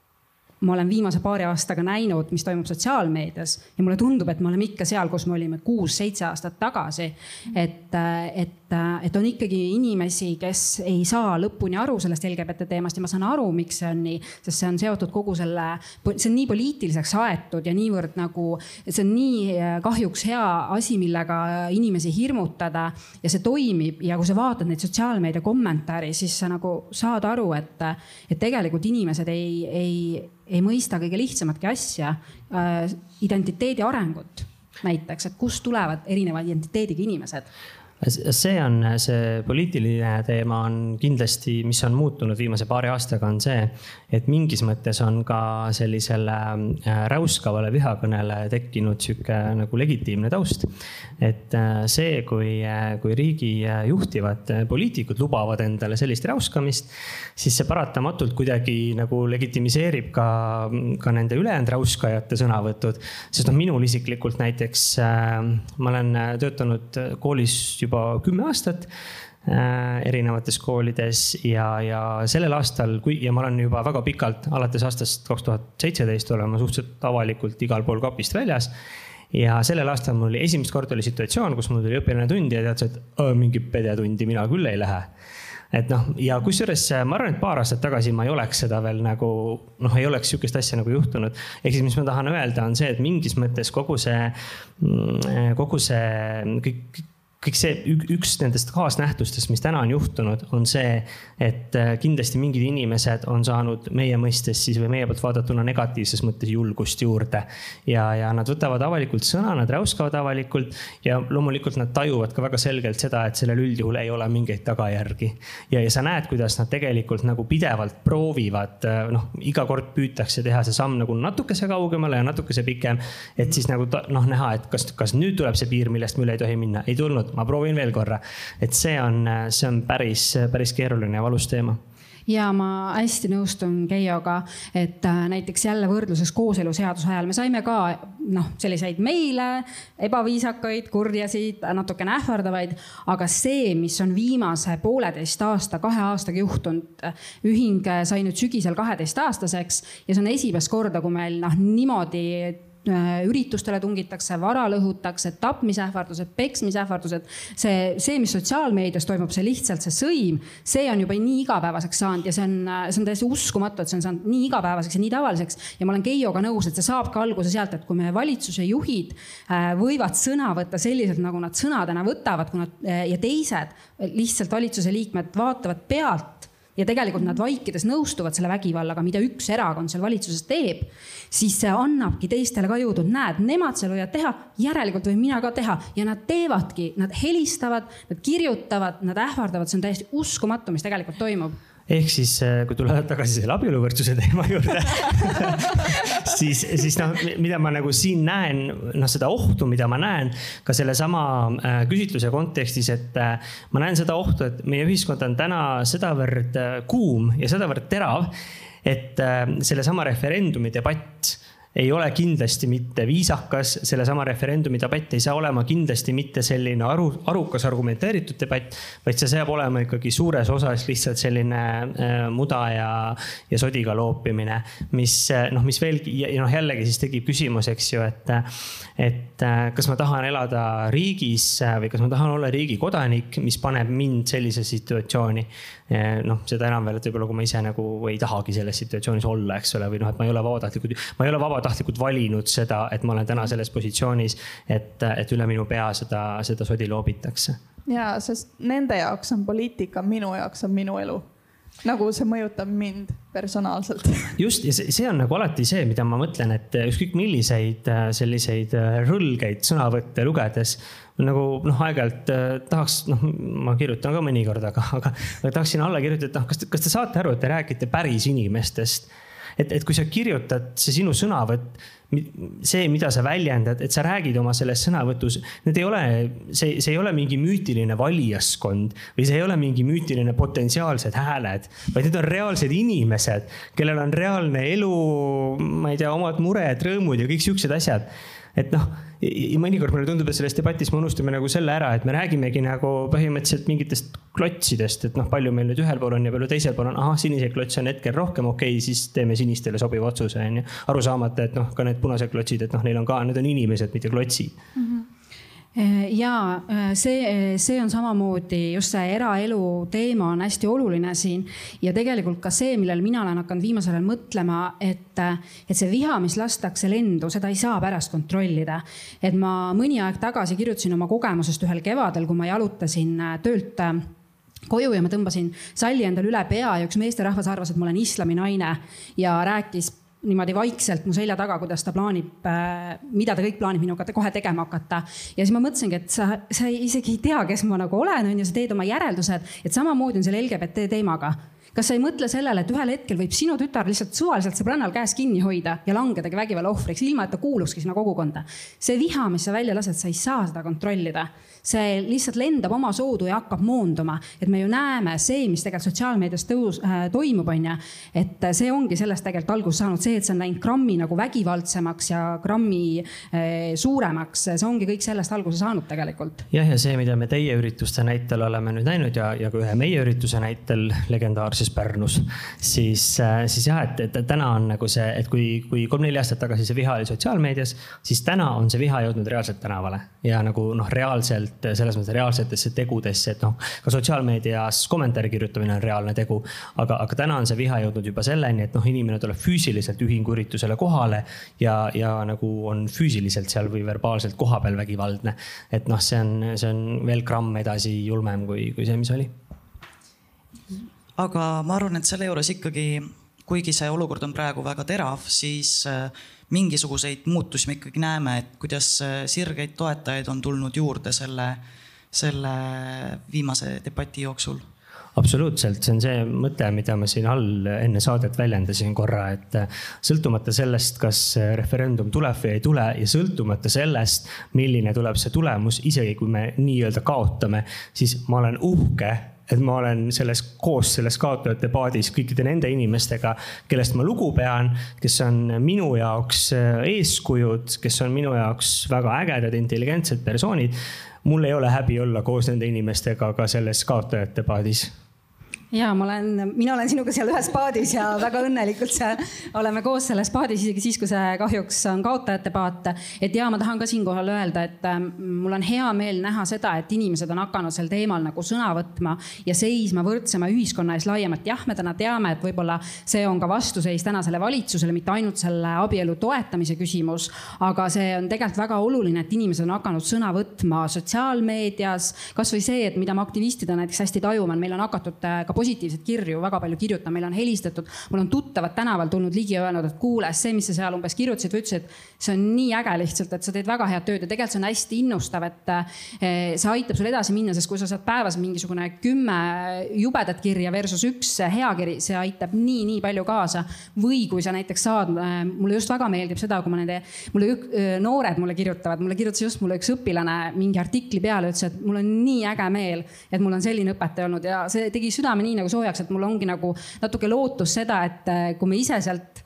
ma olen viimase paari aastaga näinud, mis toimub sotsiaalmeedias ja mulle tundub, et me oleme ikka seal, kus me olime kuus-seitse aastat tagasi. Et, et, et on ikkagi inimesi, kes ei saa lõpuni aru sellest L G B T teemast ja ma saan aru, miks see on nii, sest see on seotud kogu selle, see on nii poliitiliseks aetud ja niivõrd nagu, see on nii kahjuks hea asi, millega inimesi hirmutada ja see toimib ja kui sa vaatad neid sotsiaalmeedia kommentaari, siis sa nagu saad aru, et, et tegelikult inimesed ei, ei ei mõista kõige lihtsamatki asja, identiteedi arengut näiteks, et kust tulevad erineva identiteediga inimesed. See on see poliitiline teema on kindlasti, mis on muutunud viimase paari aastaga on see, et mingis mõttes on ka sellisele räuskavale vihakõnele tekkinud siuke nagu legitiimne taust. Et see, kui, kui riigi juhtivad poliitikud lubavad endale sellist räuskamist, siis see paratamatult kuidagi nagu legitimiseerib ka, ka nende ülejäänud räuskajate sõnavõtud. Sest on minul isiklikult näiteks, ma olen töötanud koolis juba juba kümme aastat erinevates koolides ja, ja sellel aastal, kui, ja ma olen juba väga pikalt, alates aastast kaks tuhat seitseteist olema suhteliselt avalikult igal pool kapist väljas. Ja sellel aastal mul oli esimest korda oli situatsioon, kus mul tuli õpilane tundi ja teadsin, et mingi pedetundi mina küll ei lähe. Et noh, ja kusjuures ma arvan, et paar aastat tagasi ma ei oleks seda veel nagu, noh, ei oleks sihukest asja nagu juhtunud. Ehk siis, mis ma tahan öelda, on see, et mingis mõttes kogu see, kogu see, kõik, kõik see üks nendest kaasnähtustest, mis täna on juhtunud, on see, et kindlasti mingid inimesed on saanud meie mõistes siis või meie poolt vaadatuna negatiivses mõttes julgust juurde. Ja, ja nad võtavad avalikult sõna, nad räuskavad avalikult ja loomulikult nad tajuvad ka väga selgelt seda, et sellel üldjuhul ei ole mingeid tagajärgi. Ja, ja sa näed, kuidas nad tegelikult nagu pidevalt proovivad, noh, iga kord püütakse teha see samm nagu natukese kaugemale ja natukese pikem, et siis nagu noh, näha, et kas, kas nüüd tuleb see piir, millest me üle ei tohi minna. Ei tulnud. Ma proovin veel korra, et see on, see on päris, päris keeruline ja valus teema. Ja ma hästi nõustun Keijoga, et näiteks jälle võrdluses kooseluseaduse ajal me saime ka noh, selliseid meile, ebaviisakaid, kurjasid, natuke ähvardavaid, aga see, mis on viimase pooleteist aasta, kahe aastaga juhtunud, ühing sai nüüd sügisel kaheteist aastaseks ja see on esimest korda, kui meil noh, niimoodi üritustele tungitakse, vara lõhutakse, tapmisähvardused, peksmisähvardused. See, see, mis sotsiaalmeedias toimub, see lihtsalt see sõim, see on juba nii igapäevaseks saanud ja see on, see on täiesti uskumatu, et see on saanud nii igapäevaseks ja nii tavaliseks. Ja ma olen Keijoga nõus, et see saab ka alguse sealt, et kui meie valitsuse juhid võivad sõna võtta selliselt, nagu nad sõnadena võtavad, kui nad, ja teised lihtsalt valitsuse liikmed vaatavad pealt ja tegelikult nad vaikides nõustuvad selle vägivallaga, mida üks erakond seal valitsuses teeb, siis see annabki teistele ka jõudu. Näed, nemad seal võivad teha, järelikult või mina ka teha ja nad teevadki, nad helistavad, nad kirjutavad, nad ähvardavad, see on täiesti uskumatu, mis tegelikult toimub. Ehk siis, kui tuleb tagasi selle abieluvõrdsuse teema juurde, siis, siis no, mida ma nagu siin näen, no seda ohtu, mida ma näen ka selle sama küsitluse kontekstis, et ma näen seda ohtu, et meie ühiskond on täna sedavõrd kuum ja sedavõrd terav, et selle sama referendumi debatt ei ole kindlasti mitte viisakas, selle sama referendumi debatt ei saa olema kindlasti mitte selline aru, arukas argumenteeritud debatt, vaid see saab olema ikkagi suures osas lihtsalt selline äh, muda ja, ja sodiga loopimine, mis, noh, mis veelgi, ja noh, jällegi siis tekib küsimus, eks ju, et, et kas ma tahan elada riigis või kas ma tahan olla riigi kodanik, mis paneb mind sellise situatsiooni. Noh, seda enam veel, et võib-olla kui ma ise nagu ei tahagi selles situatsioonis olla, eks ole, või noh, et ma ei ole vabatahtlikult, ma ei ole vabatahtlikult valinud seda, et ma olen täna selles positsioonis, et, et üle minu pea seda, seda sodi loobitakse. Ja, sest nende jaoks on poliitika, minu jaoks on minu elu. Nagu see mõjutab mind personaalselt. Just, ja see on nagu alati see, mida ma mõtlen, et ükskõik milliseid selliseid rõlgeid sõnavõtte lugedes, nagu noh, aeg-ajalt tahaks, noh, ma kirjutan ka mõnikord, aga, aga tahaksin alla kirjutada, et noh, kas te, kas te saate aru, et te räägite päris inimestest? Et, et kui sa kirjutad, see sinu sõnavõtt, see, mida sa väljendad, et sa räägid oma selles sõnavõtus, need ei ole, see, see ei ole mingi müütiline valijaskond või see ei ole mingi müütiline potentsiaalsed hääled, vaid need on reaalsed inimesed, kellel on reaalne elu, ma ei tea, omad mured, rõõmud ja kõik siuksed asjad. Et noh, mõnikord mulle tundub, et selles debatis me unustame nagu selle ära, et me räägimegi nagu põhimõtteliselt mingitest klotsidest, et noh, palju meil nüüd ühel pool on ja palju teisel pool on, aha, siniseid klotse on hetkel rohkem, okei, siis teeme sinistele sobiva otsuse. Aru saamata, et noh, ka need punased klotsid, et noh, neil on ka, need on inimesed, mitte klotsid. Mm-hmm. Ja see, see on samamoodi, just see eraelu teema on hästi oluline siin ja tegelikult ka see, millel mina olen hakanud viimasel ajal mõtlema, et, et see viha, mis lastakse lendu, seda ei saa pärast kontrollida. Et ma mõni aeg tagasi kirjutasin oma kogemusest ühel kevadel, kui ma jalutasin töölt koju ja ma tõmbasin salli endal üle pea ja üks meesterahvas arvas, et ma olen islami naine ja rääkis niimoodi vaikselt mu selja taga, kuidas ta plaanib, mida ta kõik plaanib minuga kohe tegema hakata. Ja siis ma mõtlesingi, et sa, sa isegi ei tea, kes ma nagu olen, on ja sa teed oma järeldused, et samamoodi on selle L G B T teemaga. Kas sa ei mõtle sellele, et ühel hetkel võib sinu tütar lihtsalt suvaliselt sõbrannal käes kinni hoida ja langedagi vägivalla ohvriks, ilma et ta kuulukski sinna kogukonda. See viha, mis sa välja lased, sa ei saa seda kontrollida. See lihtsalt lendab oma soodu ja hakkab moonduma. Et me ju näeme see, mis tegelikult sotsiaalmeedias tõus, äh, toimub, on ja, et see ongi sellest tegelikult algus saanud see, et see on läinud grammi nagu vägivaldsemaks ja grammi äh, suuremaks. See ongi kõik sellest alguse saanud tegelikult. Jah, ja see, mida me teie ürituste näitel oleme nüüd näinud ja, ja ka ühe meie ürituse näitel legendaarses Pärnus, siis, siis jah, et, et täna on nagu see, et kui, kui kolm-neli aastat tagasi see viha oli sotsiaalmeedias, siis täna on see viha jõudnud reaalselt tänavale ja nagu noh, reaalselt selles mõttes reaalsetesse tegudesse, et noh, ka sotsiaalmeedias kommentaari kirjutamine on reaalne tegu, aga, aga täna on see viha jõudnud juba selleni, et noh, inimene tuleb füüsiliselt ühinguritusele kohale ja, ja nagu on füüsiliselt seal või verbaalselt kohapeal vägivaldne. Et noh, see on, see on veel gramm edasi julmem kui, kui see, mis oli. Aga ma arvan, et selle juures ikkagi, kuigi see olukord on praegu väga terav, siis mingisuguseid muutusi me ikkagi näeme, et kuidas sirgeid toetajaid on tulnud juurde selle, selle viimase debati jooksul. Absoluutselt, see on see mõte, mida ma siin all enne saadet väljendasin korra, et sõltumata sellest, kas referendum tuleb või ei tule ja sõltumata sellest, milline tuleb see tulemus, isegi kui me nii-öelda kaotame, siis ma olen uhke, et ma olen selles, koos selles kaotajate paadis kõikide nende inimestega, kellest ma lugu pean, kes on minu jaoks eeskujud, kes on minu jaoks väga ägedad, intelligentsed persoonid. Mul ei ole häbi olla koos nende inimestega ka selles kaotajate paadis. ja ma olen, mina olen sinuga seal ühes paadis ja väga õnnelikult seal oleme koos selles paadis, isegi siis, kui see kahjuks on kaotajate paat. Et ja ma tahan ka siinkohal öelda, et mul on hea meel näha seda, et inimesed on hakanud sel teemal nagu sõna võtma ja seisma võrdsema ühiskonna ees laiemalt. Jah, me täna teame, et võib-olla see on ka vastuseis tänasele valitsusele, mitte ainult selle abielu toetamise küsimus, aga see on tegelikult väga oluline, et inimesed on hakanud sõna võtma sotsiaalmeedias, kas või see, et mida me aktivistida näiteks hästi tajume, meil on hakatud ka positiivseid kirju, väga palju kirjutada, meil on helistatud, mul on tuttavad tänaval tulnud ligi ja öelnud, et kuule, see, mis sa seal umbes kirjutasid, või ütlesid, et see on nii äge lihtsalt, et sa teed väga head tööd ja tegelikult see on hästi innustav, et see aitab sul edasi minna, sest kui sa saad päevas mingisugune kümme jubedat kirja versus üks hea kiri, see aitab nii, nii palju kaasa. Või kui sa näiteks saad, mulle just väga meeldib seda, kui ma nende, mulle ük, noored mulle kirjutavad, mulle kirjutas just mulle üks õpilane mingi artikli peale, ütles, et mul on nii äge meel, et mul on selline õpetaja olnud ja see tegi südame nii nagu soojaks, et mul ongi nagu natuke lootus seda, et kui me ise sealt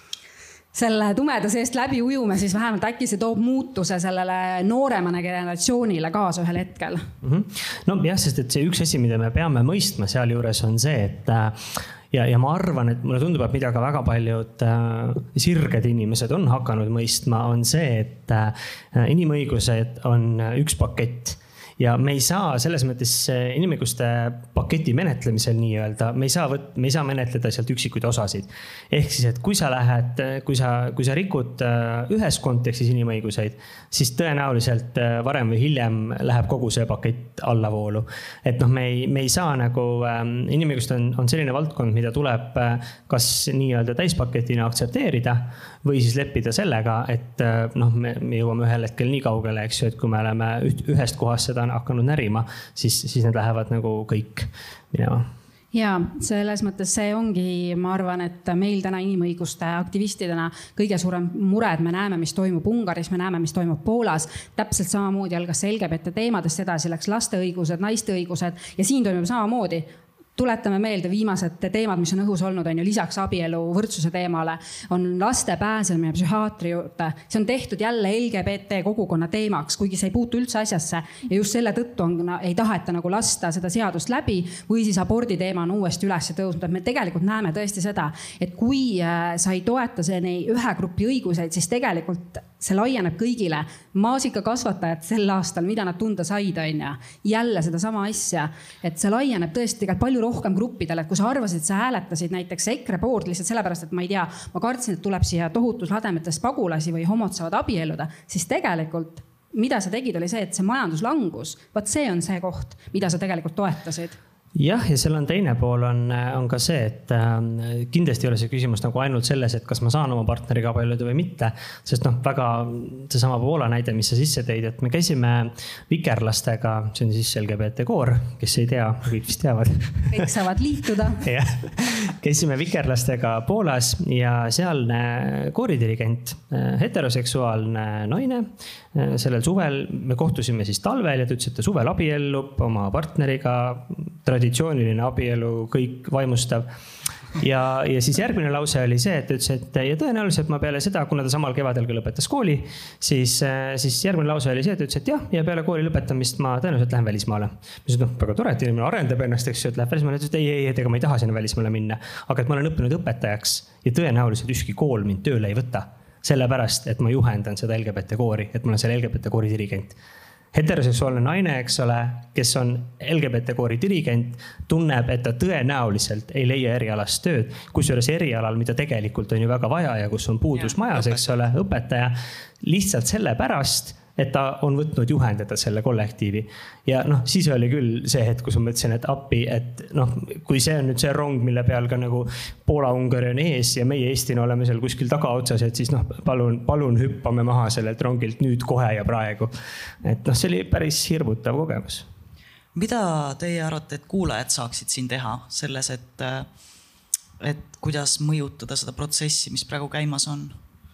selle tumeda seest läbi ujume, siis vähemalt äkki see toob muutuse sellele nooremane generatsioonile kaasa ühel hetkel. Mm-hmm. No jah, sest et see üks asi, mida me peame mõistma seal juures on see, et ja, ja ma arvan, et mulle tundub, et mida ka väga paljud sirged inimesed on hakanud mõistma, on see, et inimõigused on üks pakett. Ja me ei saa selles mõttes inimõiguste paketi menetlemisel nii öelda, me ei saa, võt, me ei saa menetleda sealt üksikuid osasid. Ehk siis, et kui sa lähed, kui sa, kui sa rikud ühes kontekstis inimõiguseid, siis tõenäoliselt varem või hiljem läheb kogu see pakett allavoolu. Et noh, me ei, me ei saa nagu, inimõigust on, on selline valdkond, mida tuleb kas nii öelda täispaketina aktsepteerida või siis leppida sellega, et noh, me, me jõuame ühel hetkel nii kaugele, eks ju, et kui me oleme ühest kohast seda hakanud närima, siis, siis need lähevad nagu kõik minema. Ja selles mõttes see ongi, ma arvan, et meil täna inimõiguste aktivistidena kõige suurem mured, me näeme, mis toimub Ungaris, me näeme, mis toimub Poolas, täpselt samamoodi algas L G B T teemadest edasi, läks laste õigused, naiste õigused ja siin toimub samamoodi. Tuletame meelde viimased teemad, mis on õhus olnud, on ju lisaks abielu võrdsuse teemale, on laste pääsemine psühhiaatri juurde. See on tehtud jälle L G B T kogukonna teemaks, kuigi see ei puutu üldse asjasse ja just selle tõttu on, ei taheta nagu lasta seda seadust läbi või siis abordi teema on uuesti üles tõusnud. Et me tegelikult näeme tõesti seda, et kui sa ei toeta see ühe grupi õiguseid, siis tegelikult see laieneb kõigile. Maasikakasvatajad sel aastal, mida nad tunda said, on ja jälle seda sama asja, et see laieneb tõesti palju rohkem gruppidele, et kui sa arvasid, et sa hääletasid näiteks EKRE poolt lihtsalt sellepärast, et ma ei tea, ma kartsin, et tuleb siia tohutus lademetest pagulasi või homod saavad abieluda, siis tegelikult mida sa tegid oli see, et see majanduslangus, vaat see on see koht, mida sa tegelikult toetasid. Jah, ja seal on teine pool on, on ka see, et äh, kindlasti ei ole see küsimus nagu ainult selles, et kas ma saan oma partneriga abielluda või mitte, sest noh, väga see sama Poola näide, mis sa sisse tõid, et me käisime vikerlastega, see on siis L G B T koor, kes ei tea, kõik vist teavad. Kõik saavad liituda. Ja, käisime vikerlastega Poolas ja sealne kooridirigent, heteroseksuaalne naine, sellel suvel me kohtusime siis talvel ja ta ütles, et ta suvel abiellub oma partneriga, traditsiooniline abielu, kõik vaimustav. Ja, ja siis järgmine lause oli see, et ta ütles, et ja tõenäoliselt ma peale seda, kuna ta samal kevadel ka lõpetas kooli, siis, siis järgmine lause oli see, et ta ütles, et jah, ja peale kooli lõpetamist ma tõenäoliselt lähen välismaale. Mis on väga tore, et inimene arendab ennast, eks ju, et läheb välismaale, et ei, ei, et ega ma ei taha sinna välismaale minna. Aga et ma olen õppinud õpetajaks ja tõenäoliselt ükski kool mind tööle ei võta. Sellepärast, et ma juhendan seda L G B T koori, et ma olen selle L G B T koori dirigent. Heteroseksuaalne naine, eks ole, kes on L G B T koori dirigent, tunneb, et ta tõenäoliselt ei leia erialast tööd, kusjuures erialal, mida tegelikult on ju väga vaja ja kus on puudus ja, majas, eks ole, õpetaja, lihtsalt selle pärast, et ta on võtnud juhendada selle kollektiivi. Ja noh, siis oli küll see hetk, kus ma mõtlesin, et appi, et noh, kui see on nüüd see rong, mille peal ka nagu Poola-Ungari on ees ja meie Eestina oleme seal kuskil tagaotsas, et siis noh, palun, palun hüppame maha sellelt rongilt nüüd kohe ja praegu. Et noh, see oli päris hirmutav kogemus. Mida teie arvate, et kuulajad saaksid siin teha selles, et, et kuidas mõjutada seda protsessi, mis praegu käimas on?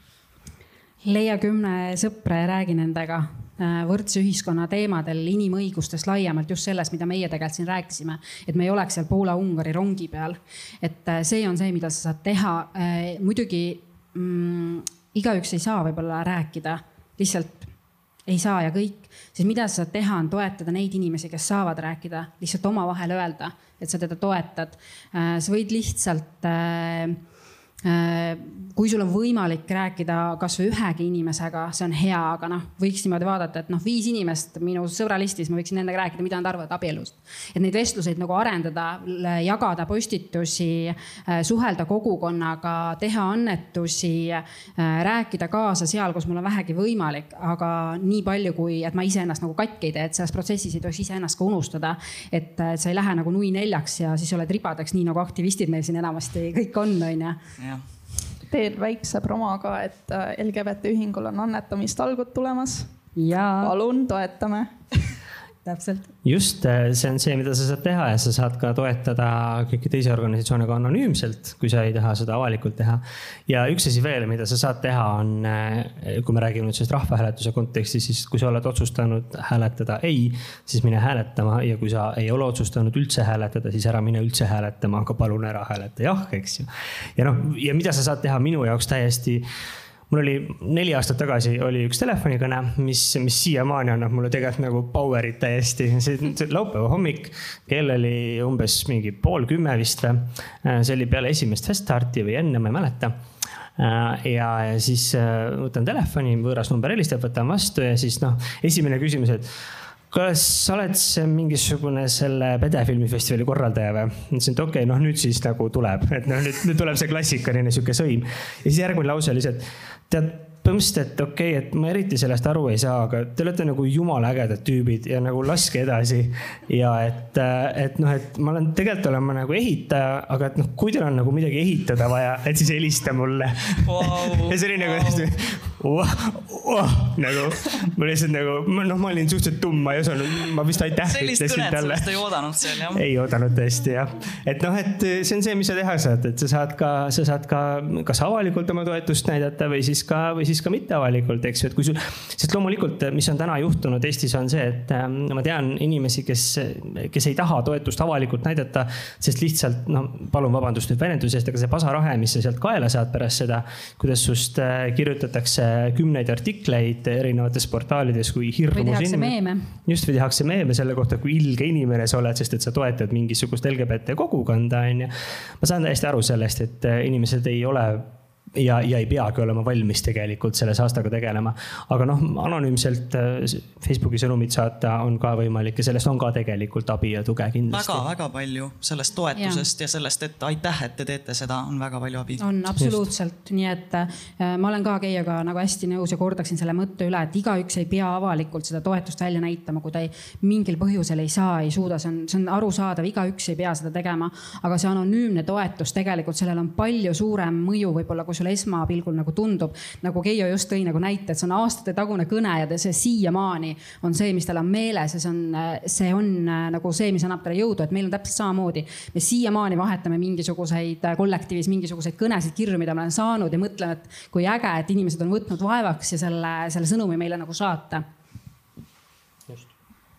Leia kümne sõpra ja räägi nendega võrdse ühiskonna teemadel, inimõigustest laiemalt, just sellest, mida meie tegelikult siin rääkisime, et me ei oleks seal Poola-Ungari rongi peal. Et see on see, mida sa saad teha. Muidugi mm, igaüks ei saa võib-olla rääkida lihtsalt ei saa ja kõik, siis mida sa saad teha, on toetada neid inimesi, kes saavad rääkida, lihtsalt oma vahel öelda, et sa teda toetad. Sa võid lihtsalt kui sul on võimalik rääkida kas või ühegi inimesega, see on hea, aga noh, võiks niimoodi vaadata, et noh, viis inimest minu sõbralistis, ma võiksin nendega rääkida, mida nad arvavad abielust. Et neid vestluseid nagu arendada, jagada postitusi, suhelda kogukonnaga, teha annetusi, rääkida kaasa seal, kus mul on vähegi võimalik, aga nii palju kui, et ma ise ennast nagu katki ei tee, et selles protsessis ei tohiks ise ennast ka unustada, et sa ei lähe nagu nui neljaks ja siis oled ribadeks, nii nagu aktivistid meil siin enamasti kõik on, on ja. Teen väikse promo ka, et L G B T ühingul on annetamistalgud tulemas. Ja. Palun, toetame. Täpselt. Just, see on see, mida sa saad teha ja sa saad ka toetada kõiki teisi organisatsioone ka anonüümselt, kui sa ei taha seda avalikult teha. Ja üks asi veel, mida sa saad teha on, kui me räägime nüüd sellest rahvahääletuse konteksti, siis kui sa oled otsustanud hääletada ei, siis mine hääletama ja kui sa ei ole otsustanud üldse hääletada, siis ära mine üldse hääletama, aga palun ära hääleta jah, eks ju. Ja noh, ja mida sa saad teha minu jaoks täiesti Mul oli neli aastat tagasi oli üks telefonikõne, mis, mis siiamaani annab mulle tegelikult nagu powerit täiesti. See laupäeva hommik, kell oli umbes mingi pool kümme vist. See oli peale esimest feststarti või enne, ma ei mäleta. Ja siis võtan telefoni, võõras number helistab, võtan vastu ja siis noh, esimene küsimus, et kas sa oled mingisugune selle Pedefilmifestivali korraldaja või? Mõtlesin, et okei, okay, noh nüüd siis nagu tuleb, et noh, nüüd, nüüd tuleb see klassikaline siuke sõim. Ja siis järgmine lause oli see, et tead põhimõtteliselt, et okei, okay, et ma eriti sellest aru ei saa, aga te olete nagu jumala ägedad tüübid ja nagu laske edasi. Ja et, et noh, et ma olen tegelikult olema nagu ehitaja, aga et noh, kui teil on nagu midagi ehitada vaja, et siis helista mulle. Wow, ja see oli nagu wow. Oh, oh, nagu, ma lihtsalt nagu, noh, ma olin suhteliselt tumm, ma ei osanud, ma vist aitäh. Sellist kõnet sellest ei oodanud seal, jah? Ei oodanud tõesti, jah. Et noh, et see on see, mis sa teha saad, et sa saad ka, sa saad ka kas avalikult oma toetust näidata või siis ka, või siis ka mitte avalikult, eks ju, et kui sul, sest loomulikult, mis on täna juhtunud Eestis on see, et ma tean inimesi, kes, kes ei taha toetust avalikult näidata, sest lihtsalt, noh, palun vabandust nüüd väljendusest, aga see pasarahe, mis sa sealt kaela saad pärast seda, kuidas sust kirjutatakse kümneid artikleid erinevates portaalides, kui hirmus või tehakse meeme. Just või tehakse meeme selle kohta, kui ilge inimene sa oled, sest et sa toetad mingisugust L G B T kogukonda. Ma saan täiesti aru sellest, et inimesed ei ole ja, ja ei peagi olema valmis tegelikult selles aastaga tegelema. Aga noh, anonüümselt Facebooki sõnumid saata on ka võimalik ja sellest on ka tegelikult abi ja tuge kindlasti. Väga, väga palju sellest toetusest ja, ja sellest, et aitäh, et te teete seda, on väga palju abi. On absoluutselt. Just. Nii et ma olen ka Keijaga nagu hästi nõus ja kordaksin selle mõtte üle, et igaüks ei pea avalikult seda toetust välja näitama, kui ta ei, mingil põhjusel ei saa, ei suuda. See on, see on arusaadav, igaüks ei pea seda tegema, aga see anonüümne toetus tegelikult sellel on palju suurem mõju võib-olla, kui sul esmapilgul nagu tundub, nagu Keijo just tõi nagu näite, et see on aastate tagune kõne ja see siiamaani on see, mis tal on meeles ja see on, see on nagu see, mis annab talle jõudu, et meil on täpselt samamoodi. Me siiamaani vahetame mingisuguseid kollektiivis, mingisuguseid kõnesid, kirju, mida ma olen saanud ja mõtlen, et kui äge, et inimesed on võtnud vaevaks ja selle, selle sõnumi meile nagu saata. Just.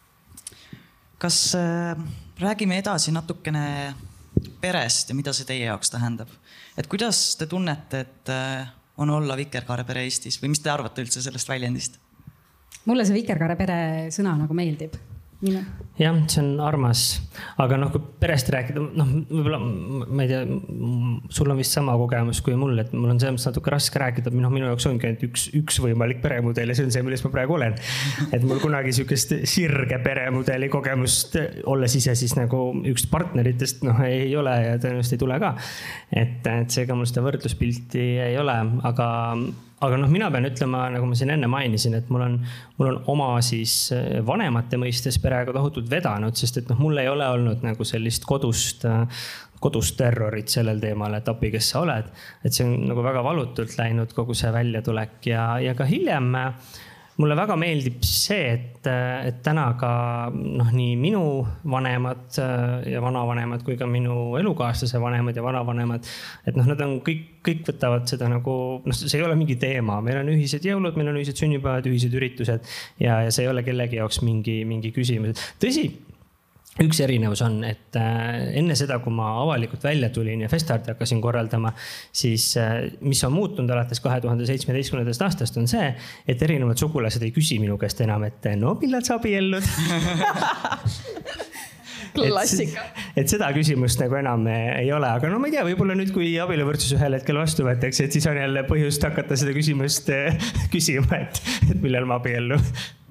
Kas äh, räägime edasi natukene perest ja mida see teie jaoks tähendab? Et kuidas te tunnete, et on olla Vikerkaare pere Eestis või mis te arvate üldse sellest väljendist? Mulle see Vikerkaare pere sõna nagu meeldib. Minu. Jah, see on armas, aga noh, kui perest rääkida, noh, võib-olla, ma ei tea, sul on vist sama kogemus kui mul, et mul on selles natuke raske rääkida, minu, minu jaoks ongi ainult üks, üks võimalik peremudel ja see on see, milles ma praegu olen. Et mul kunagi sükest sirge peremudeli kogemust, olles ise siis nagu üks partneritest, noh, ei ole ja tõenäoliselt ei tule ka. Et, et seega mul seda võrdluspilti ei ole, aga Aga noh, mina pean ütlema, nagu ma siin enne mainisin, et mul on, mul on oma siis vanemate mõistes perega tohutult vedanud, sest et noh, mul ei ole olnud nagu sellist kodust, kodust terrorit sellel teemal, et api, kes sa oled. Et see on nagu väga valutult läinud kogu see väljatulek ja, ja ka hiljem mulle väga meeldib see, et, et täna ka noh, nii minu vanemad ja vanavanemad kui ka minu elukaaslase vanemad ja vanavanemad, et noh, nad on kõik, kõik võtavad seda nagu, noh, see ei ole mingi teema. Meil on ühised jõulud, meil on ühised sünnipäevad, ühised üritused ja, ja see ei ole kellegi jaoks mingi, mingi küsimus. Tõsi, üks erinevus on, et enne seda, kui ma avalikult välja tulin ja Festarti hakkasin korraldama, siis mis on muutunud alates kahe tuhande seitsmeteistkümnendast aastast on see, et erinevad sugulased ei küsi minu käest enam, et no millal sa abiellud? Klassika. Et, et seda küsimust nagu enam ei ole, aga no ma ei tea, võib-olla nüüd, kui abieluvõrdsus ühel hetkel vastu võetakse, et siis on jälle põhjust hakata seda küsimust küsima, et, et millal ma abiellun.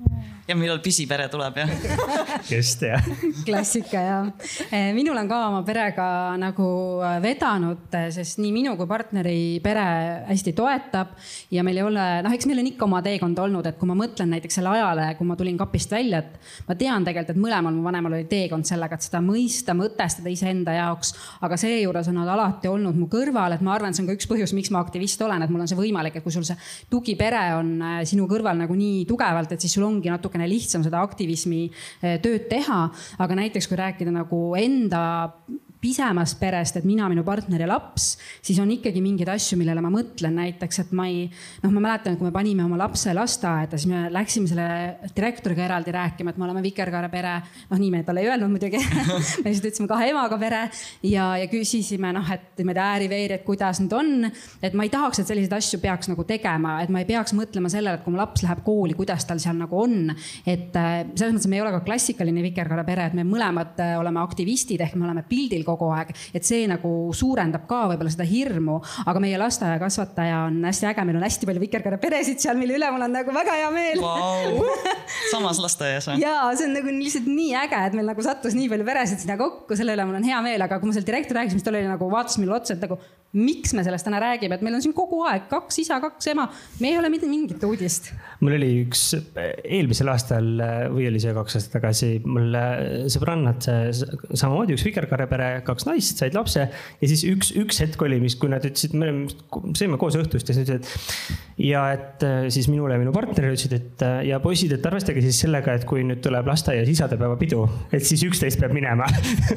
Ja millal pisipere tuleb, jah? Just, jah. Klassika, jah. Minul on ka oma perega nagu vedanud, sest nii minu kui partneri pere hästi toetab ja meil ei ole, noh, eks meil on ikka oma teekond olnud, et kui ma mõtlen näiteks selle ajale, kui ma tulin kapist välja, et ma tean tegelikult, et mõlemal mu vanemal oli teekond sellega, et seda mõista, mõtestada iseenda jaoks, aga see juures on nad alati olnud mu kõrval, et ma arvan, see on ka üks põhjus, miks ma aktivist olen, et mul on see võimalik, et kui sul see tugipere on sinu kõrval nagu nii tugevalt, et siis sul ongi natuke lihtsam seda aktivismi tööd teha, aga näiteks kui rääkida nagu enda pisemast perest, et mina, minu partner ja laps, siis on ikkagi mingeid asju, millele ma mõtlen näiteks, et ma ei, noh, ma mäletan, et kui me panime oma lapse lasteaeda, siis me läksime selle direktoriga eraldi rääkima, et me oleme vikerkaare pere, noh, nii me talle ei öelnud muidugi, me lihtsalt ütlesime kahe emaga pere ja, ja küsisime, noh, et me ääriveeri, et kuidas nüüd on, et ma ei tahaks, et selliseid asju peaks nagu tegema, et ma ei peaks mõtlema sellele, et kui mu laps läheb kooli, kuidas tal seal nagu on, et selles mõttes me ei ole ka klassikaline vikerkaare pere, et me mõlemad oleme aktivistid, ehk me oleme pildil kogu aeg, et see nagu suurendab ka võib-olla seda hirmu, aga meie lasteaia kasvataja on hästi äge, meil on hästi palju vikerkaare peresid seal, mille üle mul on nagu väga hea meel. Wow. Samas lasteaias või? Jaa, see on nagu lihtsalt nii äge, et meil nagu sattus nii palju peresid sinna kokku, selle üle mul on hea meel, aga kui ma seal direktor rääkis, mis tal oli nagu vaatas mille otsa, et nagu miks me sellest täna räägime, et meil on siin kogu aeg kaks isa, kaks ema, me ei ole mitte mingit uudist. Mul oli üks eelmisel aastal või oli see kaks aastat tagasi, mul sõbrannad samamoodi üks vikerkaare pere, kaks naist, said lapse ja siis üks, üks hetk oli, mis kui nad ütlesid, me sõime koos õhtust ja siis ütlesid, ja et siis minule ja minu partner ütlesid, et ja poisid, et arvestage siis sellega, et kui nüüd tuleb lasteaias isadepäeva pidu, et siis üksteist peab minema.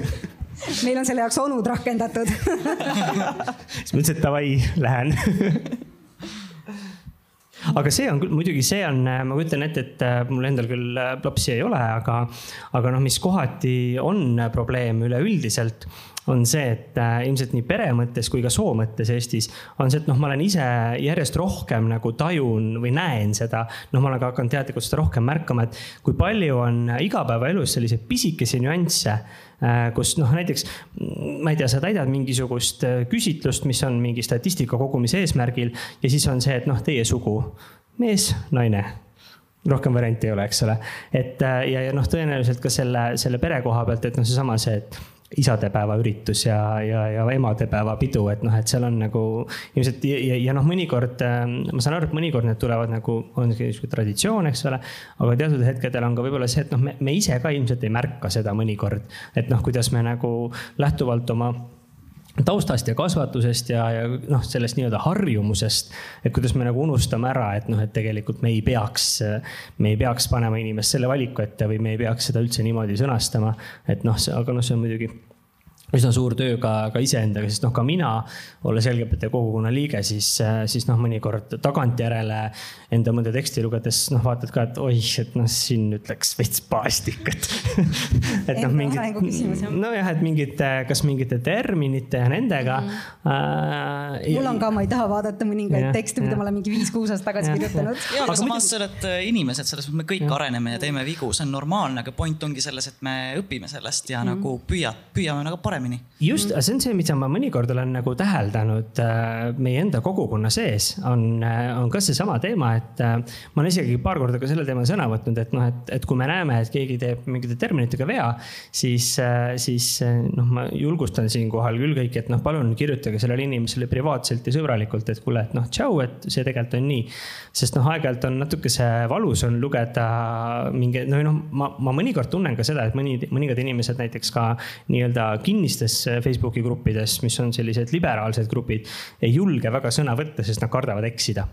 Meil on selle jaoks onud rakendatud. Siis mõtlesin, et davai, lähen. Aga see on küll, muidugi see on, ma kujutan ette, et mul endal küll lapsi ei ole, aga, aga noh, mis kohati on probleem üleüldiselt, on see, et ilmselt nii pere mõttes kui ka soo mõttes Eestis on see, et noh, ma olen ise järjest rohkem nagu tajun või näen seda, noh, ma olen ka hakanud teadlikult seda rohkem märkama, et kui palju on igapäevaelus selliseid pisikesi nüansse, kus noh, näiteks, ma ei tea, sa täidad mingisugust küsitlust, mis on mingi statistika kogumise eesmärgil ja siis on see, et noh, teie sugu, mees, naine. Rohkem varianti ei ole, eks ole. Et, ja, ja noh, tõenäoliselt ka selle, selle pere koha pealt, et noh, see sama see, et isadepäeva üritus ja, ja, ja emadepäeva pidu, et noh, et seal on nagu ilmselt ja, ja, ja noh, mõnikord, ma saan aru, et mõnikord need tulevad nagu, on traditsioon, eks ole, aga teatud hetkedel on ka võib-olla see, et noh, me, me ise ka ilmselt ei märka seda mõnikord, et noh, kuidas me nagu lähtuvalt oma taustast ja kasvatusest ja, ja noh, sellest nii-öelda harjumusest, et kuidas me nagu unustame ära, et noh, et tegelikult me ei peaks, me ei peaks panema inimest selle valiku ette või me ei peaks seda üldse niimoodi sõnastama, et noh, aga noh, see on muidugi üsna suur töö ka, ka iseendaga, sest noh, ka mina, olles L G B T kogukonna liige, siis, siis noh, mõnikord tagantjärele enda mõnda teksti lugedes, noh, vaatad ka, et oih, et noh, siin ütleks veits paastik, et, et noh, mingid, no jah, et mingid, kas mingite terminite ja nendega. Mm. Äh, Mul on ka, ma ei taha vaadata mõningaid ja, tekste, mida ja. Ma olen mingi viis kuus aastat tagasi kirjutanud. Ja, aga samas oled inimesed, selles me kõik ja. Areneme ja teeme vigu, see on normaalne, aga point ongi selles, et me õpime sellest ja mm. nagu püüad, püüame nagu parem. Just, see on see, mida ma mõnikord olen nagu täheldanud meie enda kogukonna sees, on, on ka see sama teema, et ma olen isegi paar korda ka selle teema sõna võtnud, et noh, et, et kui me näeme, et keegi teeb mingite terminitega vea, siis, siis noh, ma julgustan siin kohal küll kõik, et noh, palun kirjutage sellele inimesele privaatselt ja sõbralikult, et kuule, et noh, tšau, et see tegelikult on nii. Sest noh, aeg-ajalt on natuke see valus on lugeda mingi, no, no ma, ma mõnikord tunnen ka seda, et mõni, mõningad inimesed näiteks ka nii-öelda kinni Facebooki gruppides, mis on sellised liberaalsed grupid, ei julge väga sõna võtta, sest nad kardavad eksida.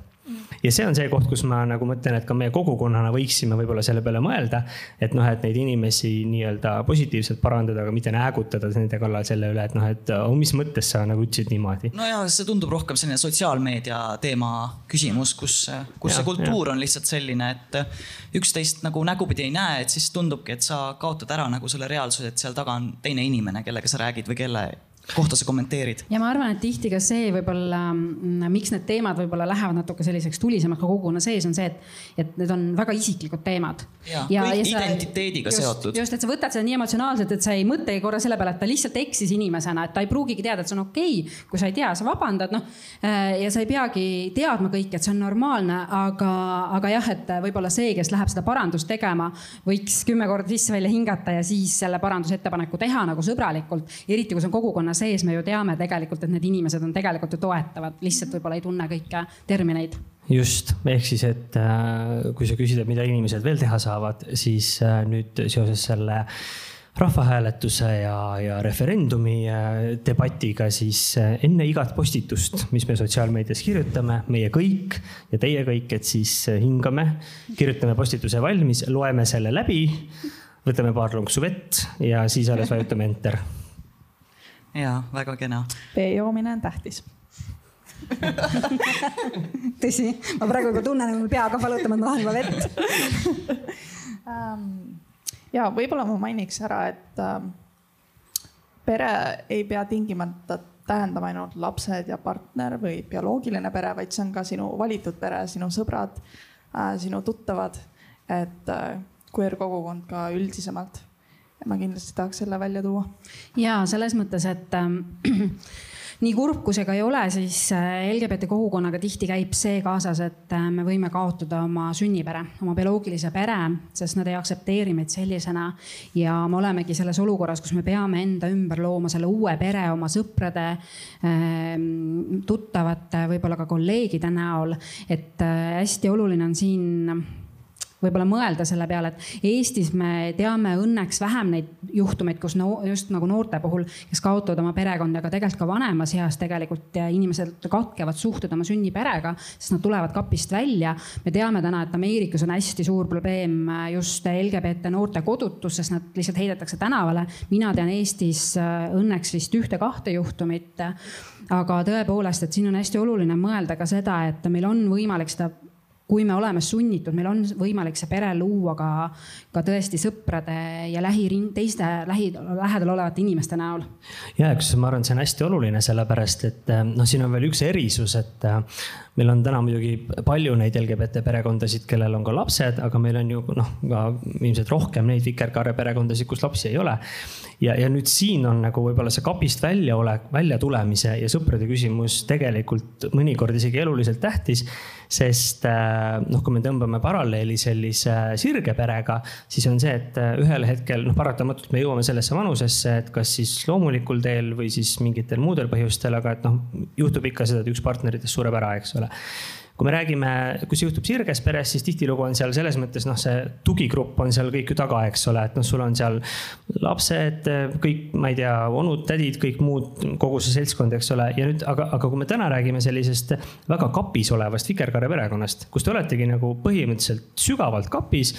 ja see on see koht, kus ma nagu mõtlen, et ka meie kogukonnana võiksime võib-olla selle peale mõelda, et noh, et neid inimesi nii-öelda positiivselt parandada, aga mitte näägutada nende kallal selle üle, et noh, et oh, mis mõttes sa nagu ütlesid niimoodi. No ja see tundub rohkem selline sotsiaalmeedia teema küsimus, kus, kus ja, see kultuur ja. on lihtsalt selline, et üksteist nagu nägupidi ei näe, et siis tundubki, et sa kaotad ära nagu selle reaalsuse, et seal taga on teine inimene, kellega sa räägid või kelle kohta sa kommenteerid. Ja ma arvan, et tihti ka see võib-olla, miks need teemad võib-olla lähevad natuke selliseks tulisemaks ka kogukonna sees on see, et, et need on väga isiklikud teemad. Ja, ja, kõik ja identiteediga just, seotud. Just, et sa võtad seda nii emotsionaalselt, et sa ei mõtle korra selle peale, et ta lihtsalt eksis inimesena, et ta ei pruugigi teada, et see on okei. Kui sa ei tea, sa vabandad, noh, ja sa ei peagi teadma kõik, et see on normaalne, aga, aga jah, et võib-olla see, kes läheb seda parandust tegema, võiks kümme korda sisse välja hingata ja siis selle parandusettepaneku teha nagu sõbralikult, eriti kui see on kogukonna sees, me ju teame tegelikult, et need inimesed on tegelikult ju toetavad, lihtsalt võib-olla ei tunne kõike termineid. Just, ehk siis, et kui sa küsid, mida inimesed veel teha saavad, siis nüüd seoses selle rahvahääletuse ja, ja referendumi debatiga, siis enne igat postitust, mis me sotsiaalmeedias kirjutame, meie kõik ja teie kõik, et siis hingame, kirjutame postituse valmis, loeme selle läbi, võtame paar lonksu vett ja siis alles vajutame enter. Jaa, väga kena. Vee joomine on tähtis. Tõsi, ma praegu juba tunnen, et mul peaga valutama, et ma tahan juba vett. Ja võib-olla ma mainiks ära, et pere ei pea tingimata tähendama ainult lapsed ja partner või bioloogiline pere, vaid see on ka sinu valitud pere, sinu sõbrad, sinu tuttavad, et queer kogukond ka üldisemalt. Ma kindlasti tahaks selle välja tuua. Ja selles mõttes, et äh, nii kurb, kui see ka ei ole, siis L G B T kogukonnaga tihti käib see kaasas, et me võime kaotada oma sünnipere, oma bioloogilise pere, sest nad ei aktsepteeri meid sellisena. Ja me olemegi selles olukorras, kus me peame enda ümber looma selle uue pere oma sõprade, tuttavate, võib-olla ka kolleegide näol. Et hästi oluline on siin võib-olla mõelda selle peale, et Eestis me teame õnneks vähem neid juhtumeid, kus no, just nagu noorte puhul, kes kaotavad oma perekonda, aga tegelikult ka vanemas eas tegelikult inimesed katkevad suhted oma sünniperega, sest nad tulevad kapist välja. Me teame täna, et Ameerikas on hästi suur probleem just L G B T noorte kodutus, sest nad lihtsalt heidetakse tänavale. Mina tean Eestis õnneks vist ühte-kahte juhtumit, aga tõepoolest, et siin on hästi oluline mõelda ka seda, et meil on võimalik seda kui me oleme sunnitud, meil on võimalik see pere luua ka, ka tõesti sõprade ja lähiring, teiste lähi, lähedal olevate inimeste näol. Ja, kus ma arvan, see on hästi oluline sellepärast, et no, siin on veel üks erisus, et meil on täna muidugi palju neid L G B T perekondasid, kellel on ka lapsed, aga meil on ju noh, ka ilmselt rohkem neid vikerkaare perekondasid, kus lapsi ei ole. Ja, ja nüüd siin on nagu võib-olla see kapist välja, ole, välja tulemise ja sõprade küsimus tegelikult mõnikord isegi eluliselt tähtis, sest noh, kui me tõmbame paralleeli sellise sirge perega, siis on see, et ühel hetkel noh, paratamatult me jõuame sellesse vanusesse, et kas siis loomulikul teel või siis mingitel muudel põhjustel, aga et noh, juhtub ikka seda, et üks partneritest sureb ära, eks ole. Kui me räägime, kui see juhtub sirges peres, siis tihtilugu on seal selles mõttes, noh, see tugigrupp on seal kõik ju taga, eks ole, et noh, sul on seal lapsed, kõik, ma ei tea, onud, tädid, kõik muud, kogu see seltskond, eks ole. Ja nüüd, aga, aga kui me täna räägime sellisest väga kapis olevast vikerkaare perekonnast, kus te oletegi nagu põhimõtteliselt sügavalt kapis,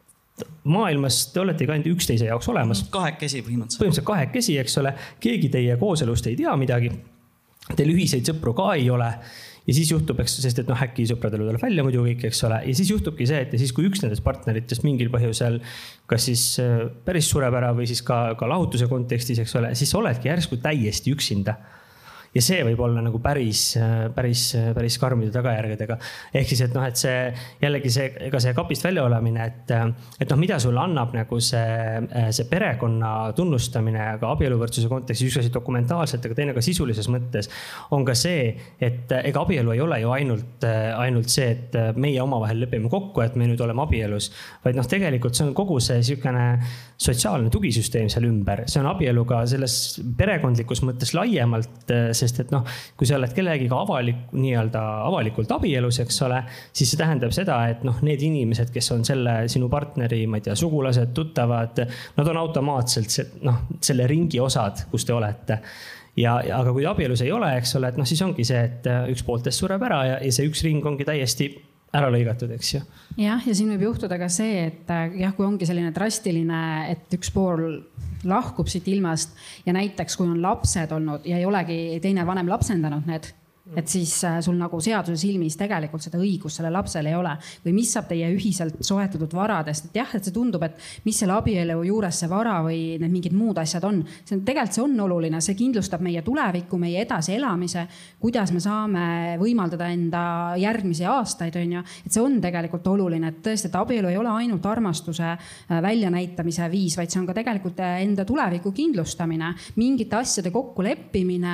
maailmas te oletegi ainult üksteise jaoks olemas. Kahekesi põhimõtteliselt. Põhimõtteliselt kahekesi, eks ole. Keegi teie kooselust ei tea midagi. Teil ühiseid sõpru ka ei ole. Ja siis juhtub, sest et noh, äkki sõpradel tuleb välja muidu kõik, eks ole. Ja siis juhtubki see, et siis kui üks nendest partneritest mingil põhjusel, kas siis päris sureb ära või siis ka, ka lahutuse kontekstis, eks ole, siis oledki järsku täiesti üksinda. Ja see võib olla nagu päris, päris, päris karmide tagajärgedega. Ehk siis, et noh, et see jällegi see, ega see kapist välja olemine, et, et noh, mida sulle annab nagu see, see perekonna tunnustamine, aga abieluvõrdsuse kontekstis üks asi dokumentaalselt, aga teine ka sisulises mõttes on ka see, et ega abielu ei ole ju ainult, ainult see, et meie omavahel lepime kokku, et me nüüd oleme abielus, vaid noh, tegelikult see on kogu see sihukene sotsiaalne tugisüsteem seal ümber. See on abielu ka selles perekondlikus mõttes laiemalt, sest et noh, kui sa oled kellegiga avalik, nii-öelda avalikult abielus, eks ole, siis see tähendab seda, et noh, need inimesed, kes on selle sinu partneri, ma ei tea, sugulased, tuttavad, nad on automaatselt see, noh, selle ringi osad, kus te olete. ja, aga kui abielus ei ole, eks ole, et noh, siis ongi see, et üks pooltest sureb ära ja, ja see üks ring ongi täiesti ära lõigatud, eks ju. Jah, ja siin võib juhtuda ka see, et jah, kui ongi selline drastiline, et üks pool lahkub siit ilmast ja näiteks kui on lapsed olnud ja ei olegi teine vanem lapsendanud need, et siis sul nagu seaduse silmis tegelikult seda õigust selle lapsel ei ole. Või mis saab teie ühiselt soetatud varadest? Et jah, et see tundub, et mis selle abielu juures see vara või need mingid muud asjad on. See on, tegelikult see on oluline, see kindlustab meie tulevikku, meie edasi elamise, kuidas me saame võimaldada enda järgmisi aastaid, on ju. Et see on tegelikult oluline, et tõesti, et abielu ei ole ainult armastuse väljanäitamise viis, vaid see on ka tegelikult enda tuleviku kindlustamine, mingite asjade kokkuleppimine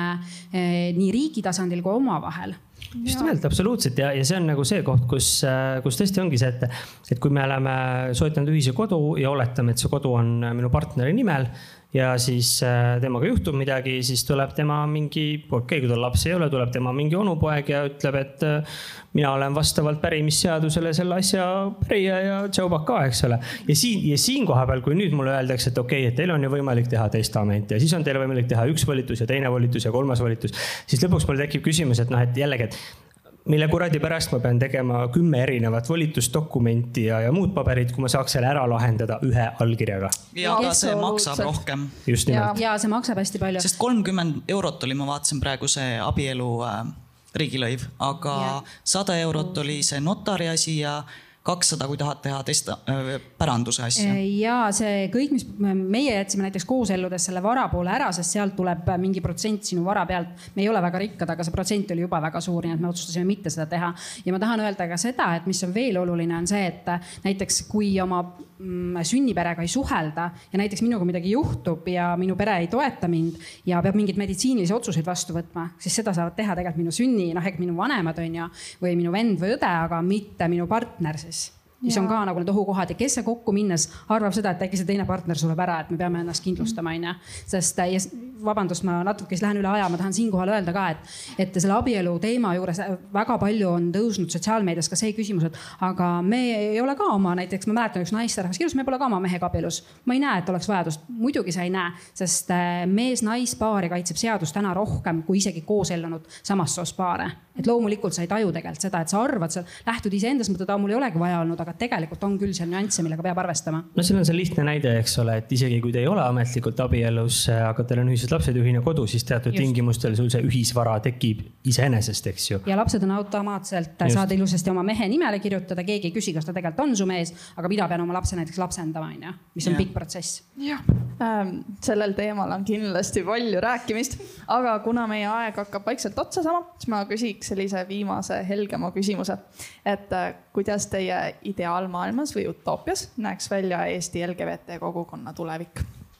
nii riigi tasandil kui oma vahel. Just nimelt, absoluutselt. Ja, ja see on nagu see koht, kus, kus tõesti ongi see, et, et kui me oleme soetanud ühise kodu ja oletame, et see kodu on minu partneri nimel ja siis temaga juhtub midagi, siis tuleb tema mingi, okei, kui tal lapsi ei ole, tuleb tema mingi onupoeg ja ütleb, et mina olen vastavalt pärimisseadusele selle asja pärija ja tšaubaka, eks ole. Ja siin, ja siin koha peal, kui nüüd mulle öeldakse, et okei, et teil on ju võimalik teha testament ja siis on teil võimalik teha üks volitus ja teine volitus ja kolmas volitus, siis lõpuks mul tekib küsimus, et noh, et jällegi, et mille kuradi pärast ma pean tegema kümme erinevat volitusdokumenti ja, ja muud paberid, kui ma saaks selle ära lahendada ühe allkirjaga. Ja aga see maksab rohkem. Just nimelt. Ja see maksab hästi palju. Sest kolmkümmend eurot oli, ma vaatasin praegu see abielu äh, riigilõiv, aga ja. sada eurot oli see notari asi ja kakssada, kui tahad teha testa, päranduse asja. Ja see kõik, mis meie jätsime näiteks kooselludes selle vara poole ära, sest sealt tuleb mingi protsent sinu vara pealt. Me ei ole väga rikkad, aga see protsent oli juba väga suur, nii et me otsustasime mitte seda teha. Ja ma tahan öelda ka seda, et mis on veel oluline, on see, et näiteks kui oma sünniperega ei suhelda ja näiteks minuga midagi juhtub ja minu pere ei toeta mind ja peab mingid meditsiinilisi otsuseid vastu võtma, siis seda saavad teha tegelikult minu sünni, noh, ehk minu vanemad on ju, või minu vend või õde, aga mitte minu partner siis. Mis on ka nagu need ohukohad ja kes see kokku minnes arvab seda, et äkki see teine partner sureb ära, et me peame ennast kindlustama, on ja. Sest, ja vabandust, ma natuke lähen üle aja, ma tahan siinkohal öelda ka, et, et selle abielu teema juures väga palju on tõusnud sotsiaalmeedias ka see küsimus, et aga me ei ole ka oma, näiteks ma mäletan üks naisterahvas kirjus, me pole ka oma mehega abielus. Ma ei näe, et oleks vajadust. Muidugi sa ei näe, sest mees-naispaari kaitseb seadus täna rohkem kui isegi koos ellunud samast soos paare. Et loomulikult sa ei taju tegelikult seda, et sa arvad, sa lähtud ise endas, mõtled, mul ei olegi vaja olnud, aga tegelikult on küll seal nüansse, millega peab arvestama. No seal on see lihtne näide, eks ole, et isegi kui te ei ole ametlikult abielus, aga teil on ühised lapsed ja ühine kodu, siis teatud Just. tingimustel sul see ühisvara tekib iseenesest, eks ju. Ja lapsed on automaatselt, Just. saad ilusasti oma mehe nimele kirjutada, keegi ei küsi, kas ta tegelikult on su mees, aga mida pean oma lapse näiteks lapsendama, mis on ja. pikk protsess. Ja. Ähm, sellel teemal on kindlasti palju rääkimist, aga kuna meie aeg hakkab vaikselt otsa sama, siis ma küsiks sellise viimase helgema küsimuse, et kuidas teie ideaalmaailmas või utoopias näeks välja Eesti L G B T kogukonna tulevik?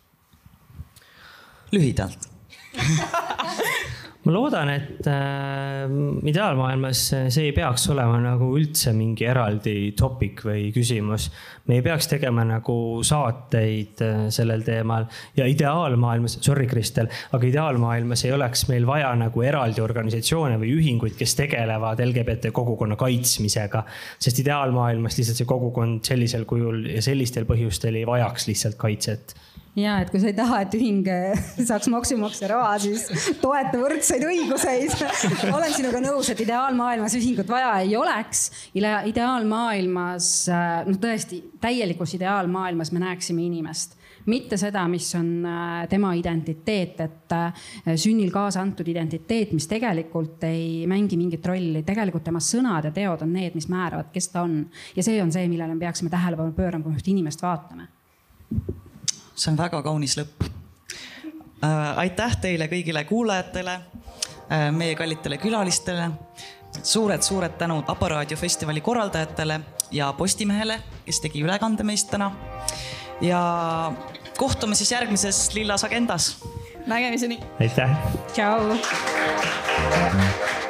Lühidalt. Ma loodan, et äh, ideaalmaailmas see ei peaks olema nagu üldse mingi eraldi topik või küsimus. Me ei peaks tegema nagu saateid sellel teemal ja ideaalmaailmas, sorry Kristel, aga ideaalmaailmas ei oleks meil vaja nagu eraldi organisatsioone või ühinguid, kes tegelevad L G B T kogukonna kaitsmisega, sest ideaalmaailmas lihtsalt see kogukond sellisel kujul ja sellistel põhjustel ei vajaks lihtsalt kaitset. Ja, et kui sa ei taha, et ühing saaks maksumaksja raha, siis toeta võrdseid õiguseid. Olen sinuga nõus, et ideaalmaailmas ühingut vaja ei oleks. Ideaalmaailmas, no tõesti, täielikus ideaalmaailmas me näeksime inimest. Mitte seda, mis on tema identiteet, et sünnil kaasa antud identiteet, mis tegelikult ei mängi mingit rolli. Tegelikult tema sõnad ja teod on need, mis määravad, kes ta on. Ja see on see, millele me peaksime tähelepanu pöörama, kui üht inimest vaatame. See on väga kaunis lõpp. Aitäh teile kõigile kuulajatele, meie kallitele külalistele. Suured, suured tänud Aparaadio festivali korraldajatele ja Postimehele, kes tegi ülekande meist täna. Ja kohtume siis järgmises Lillas Agendas. Nägemiseni. Aitäh. Ciao.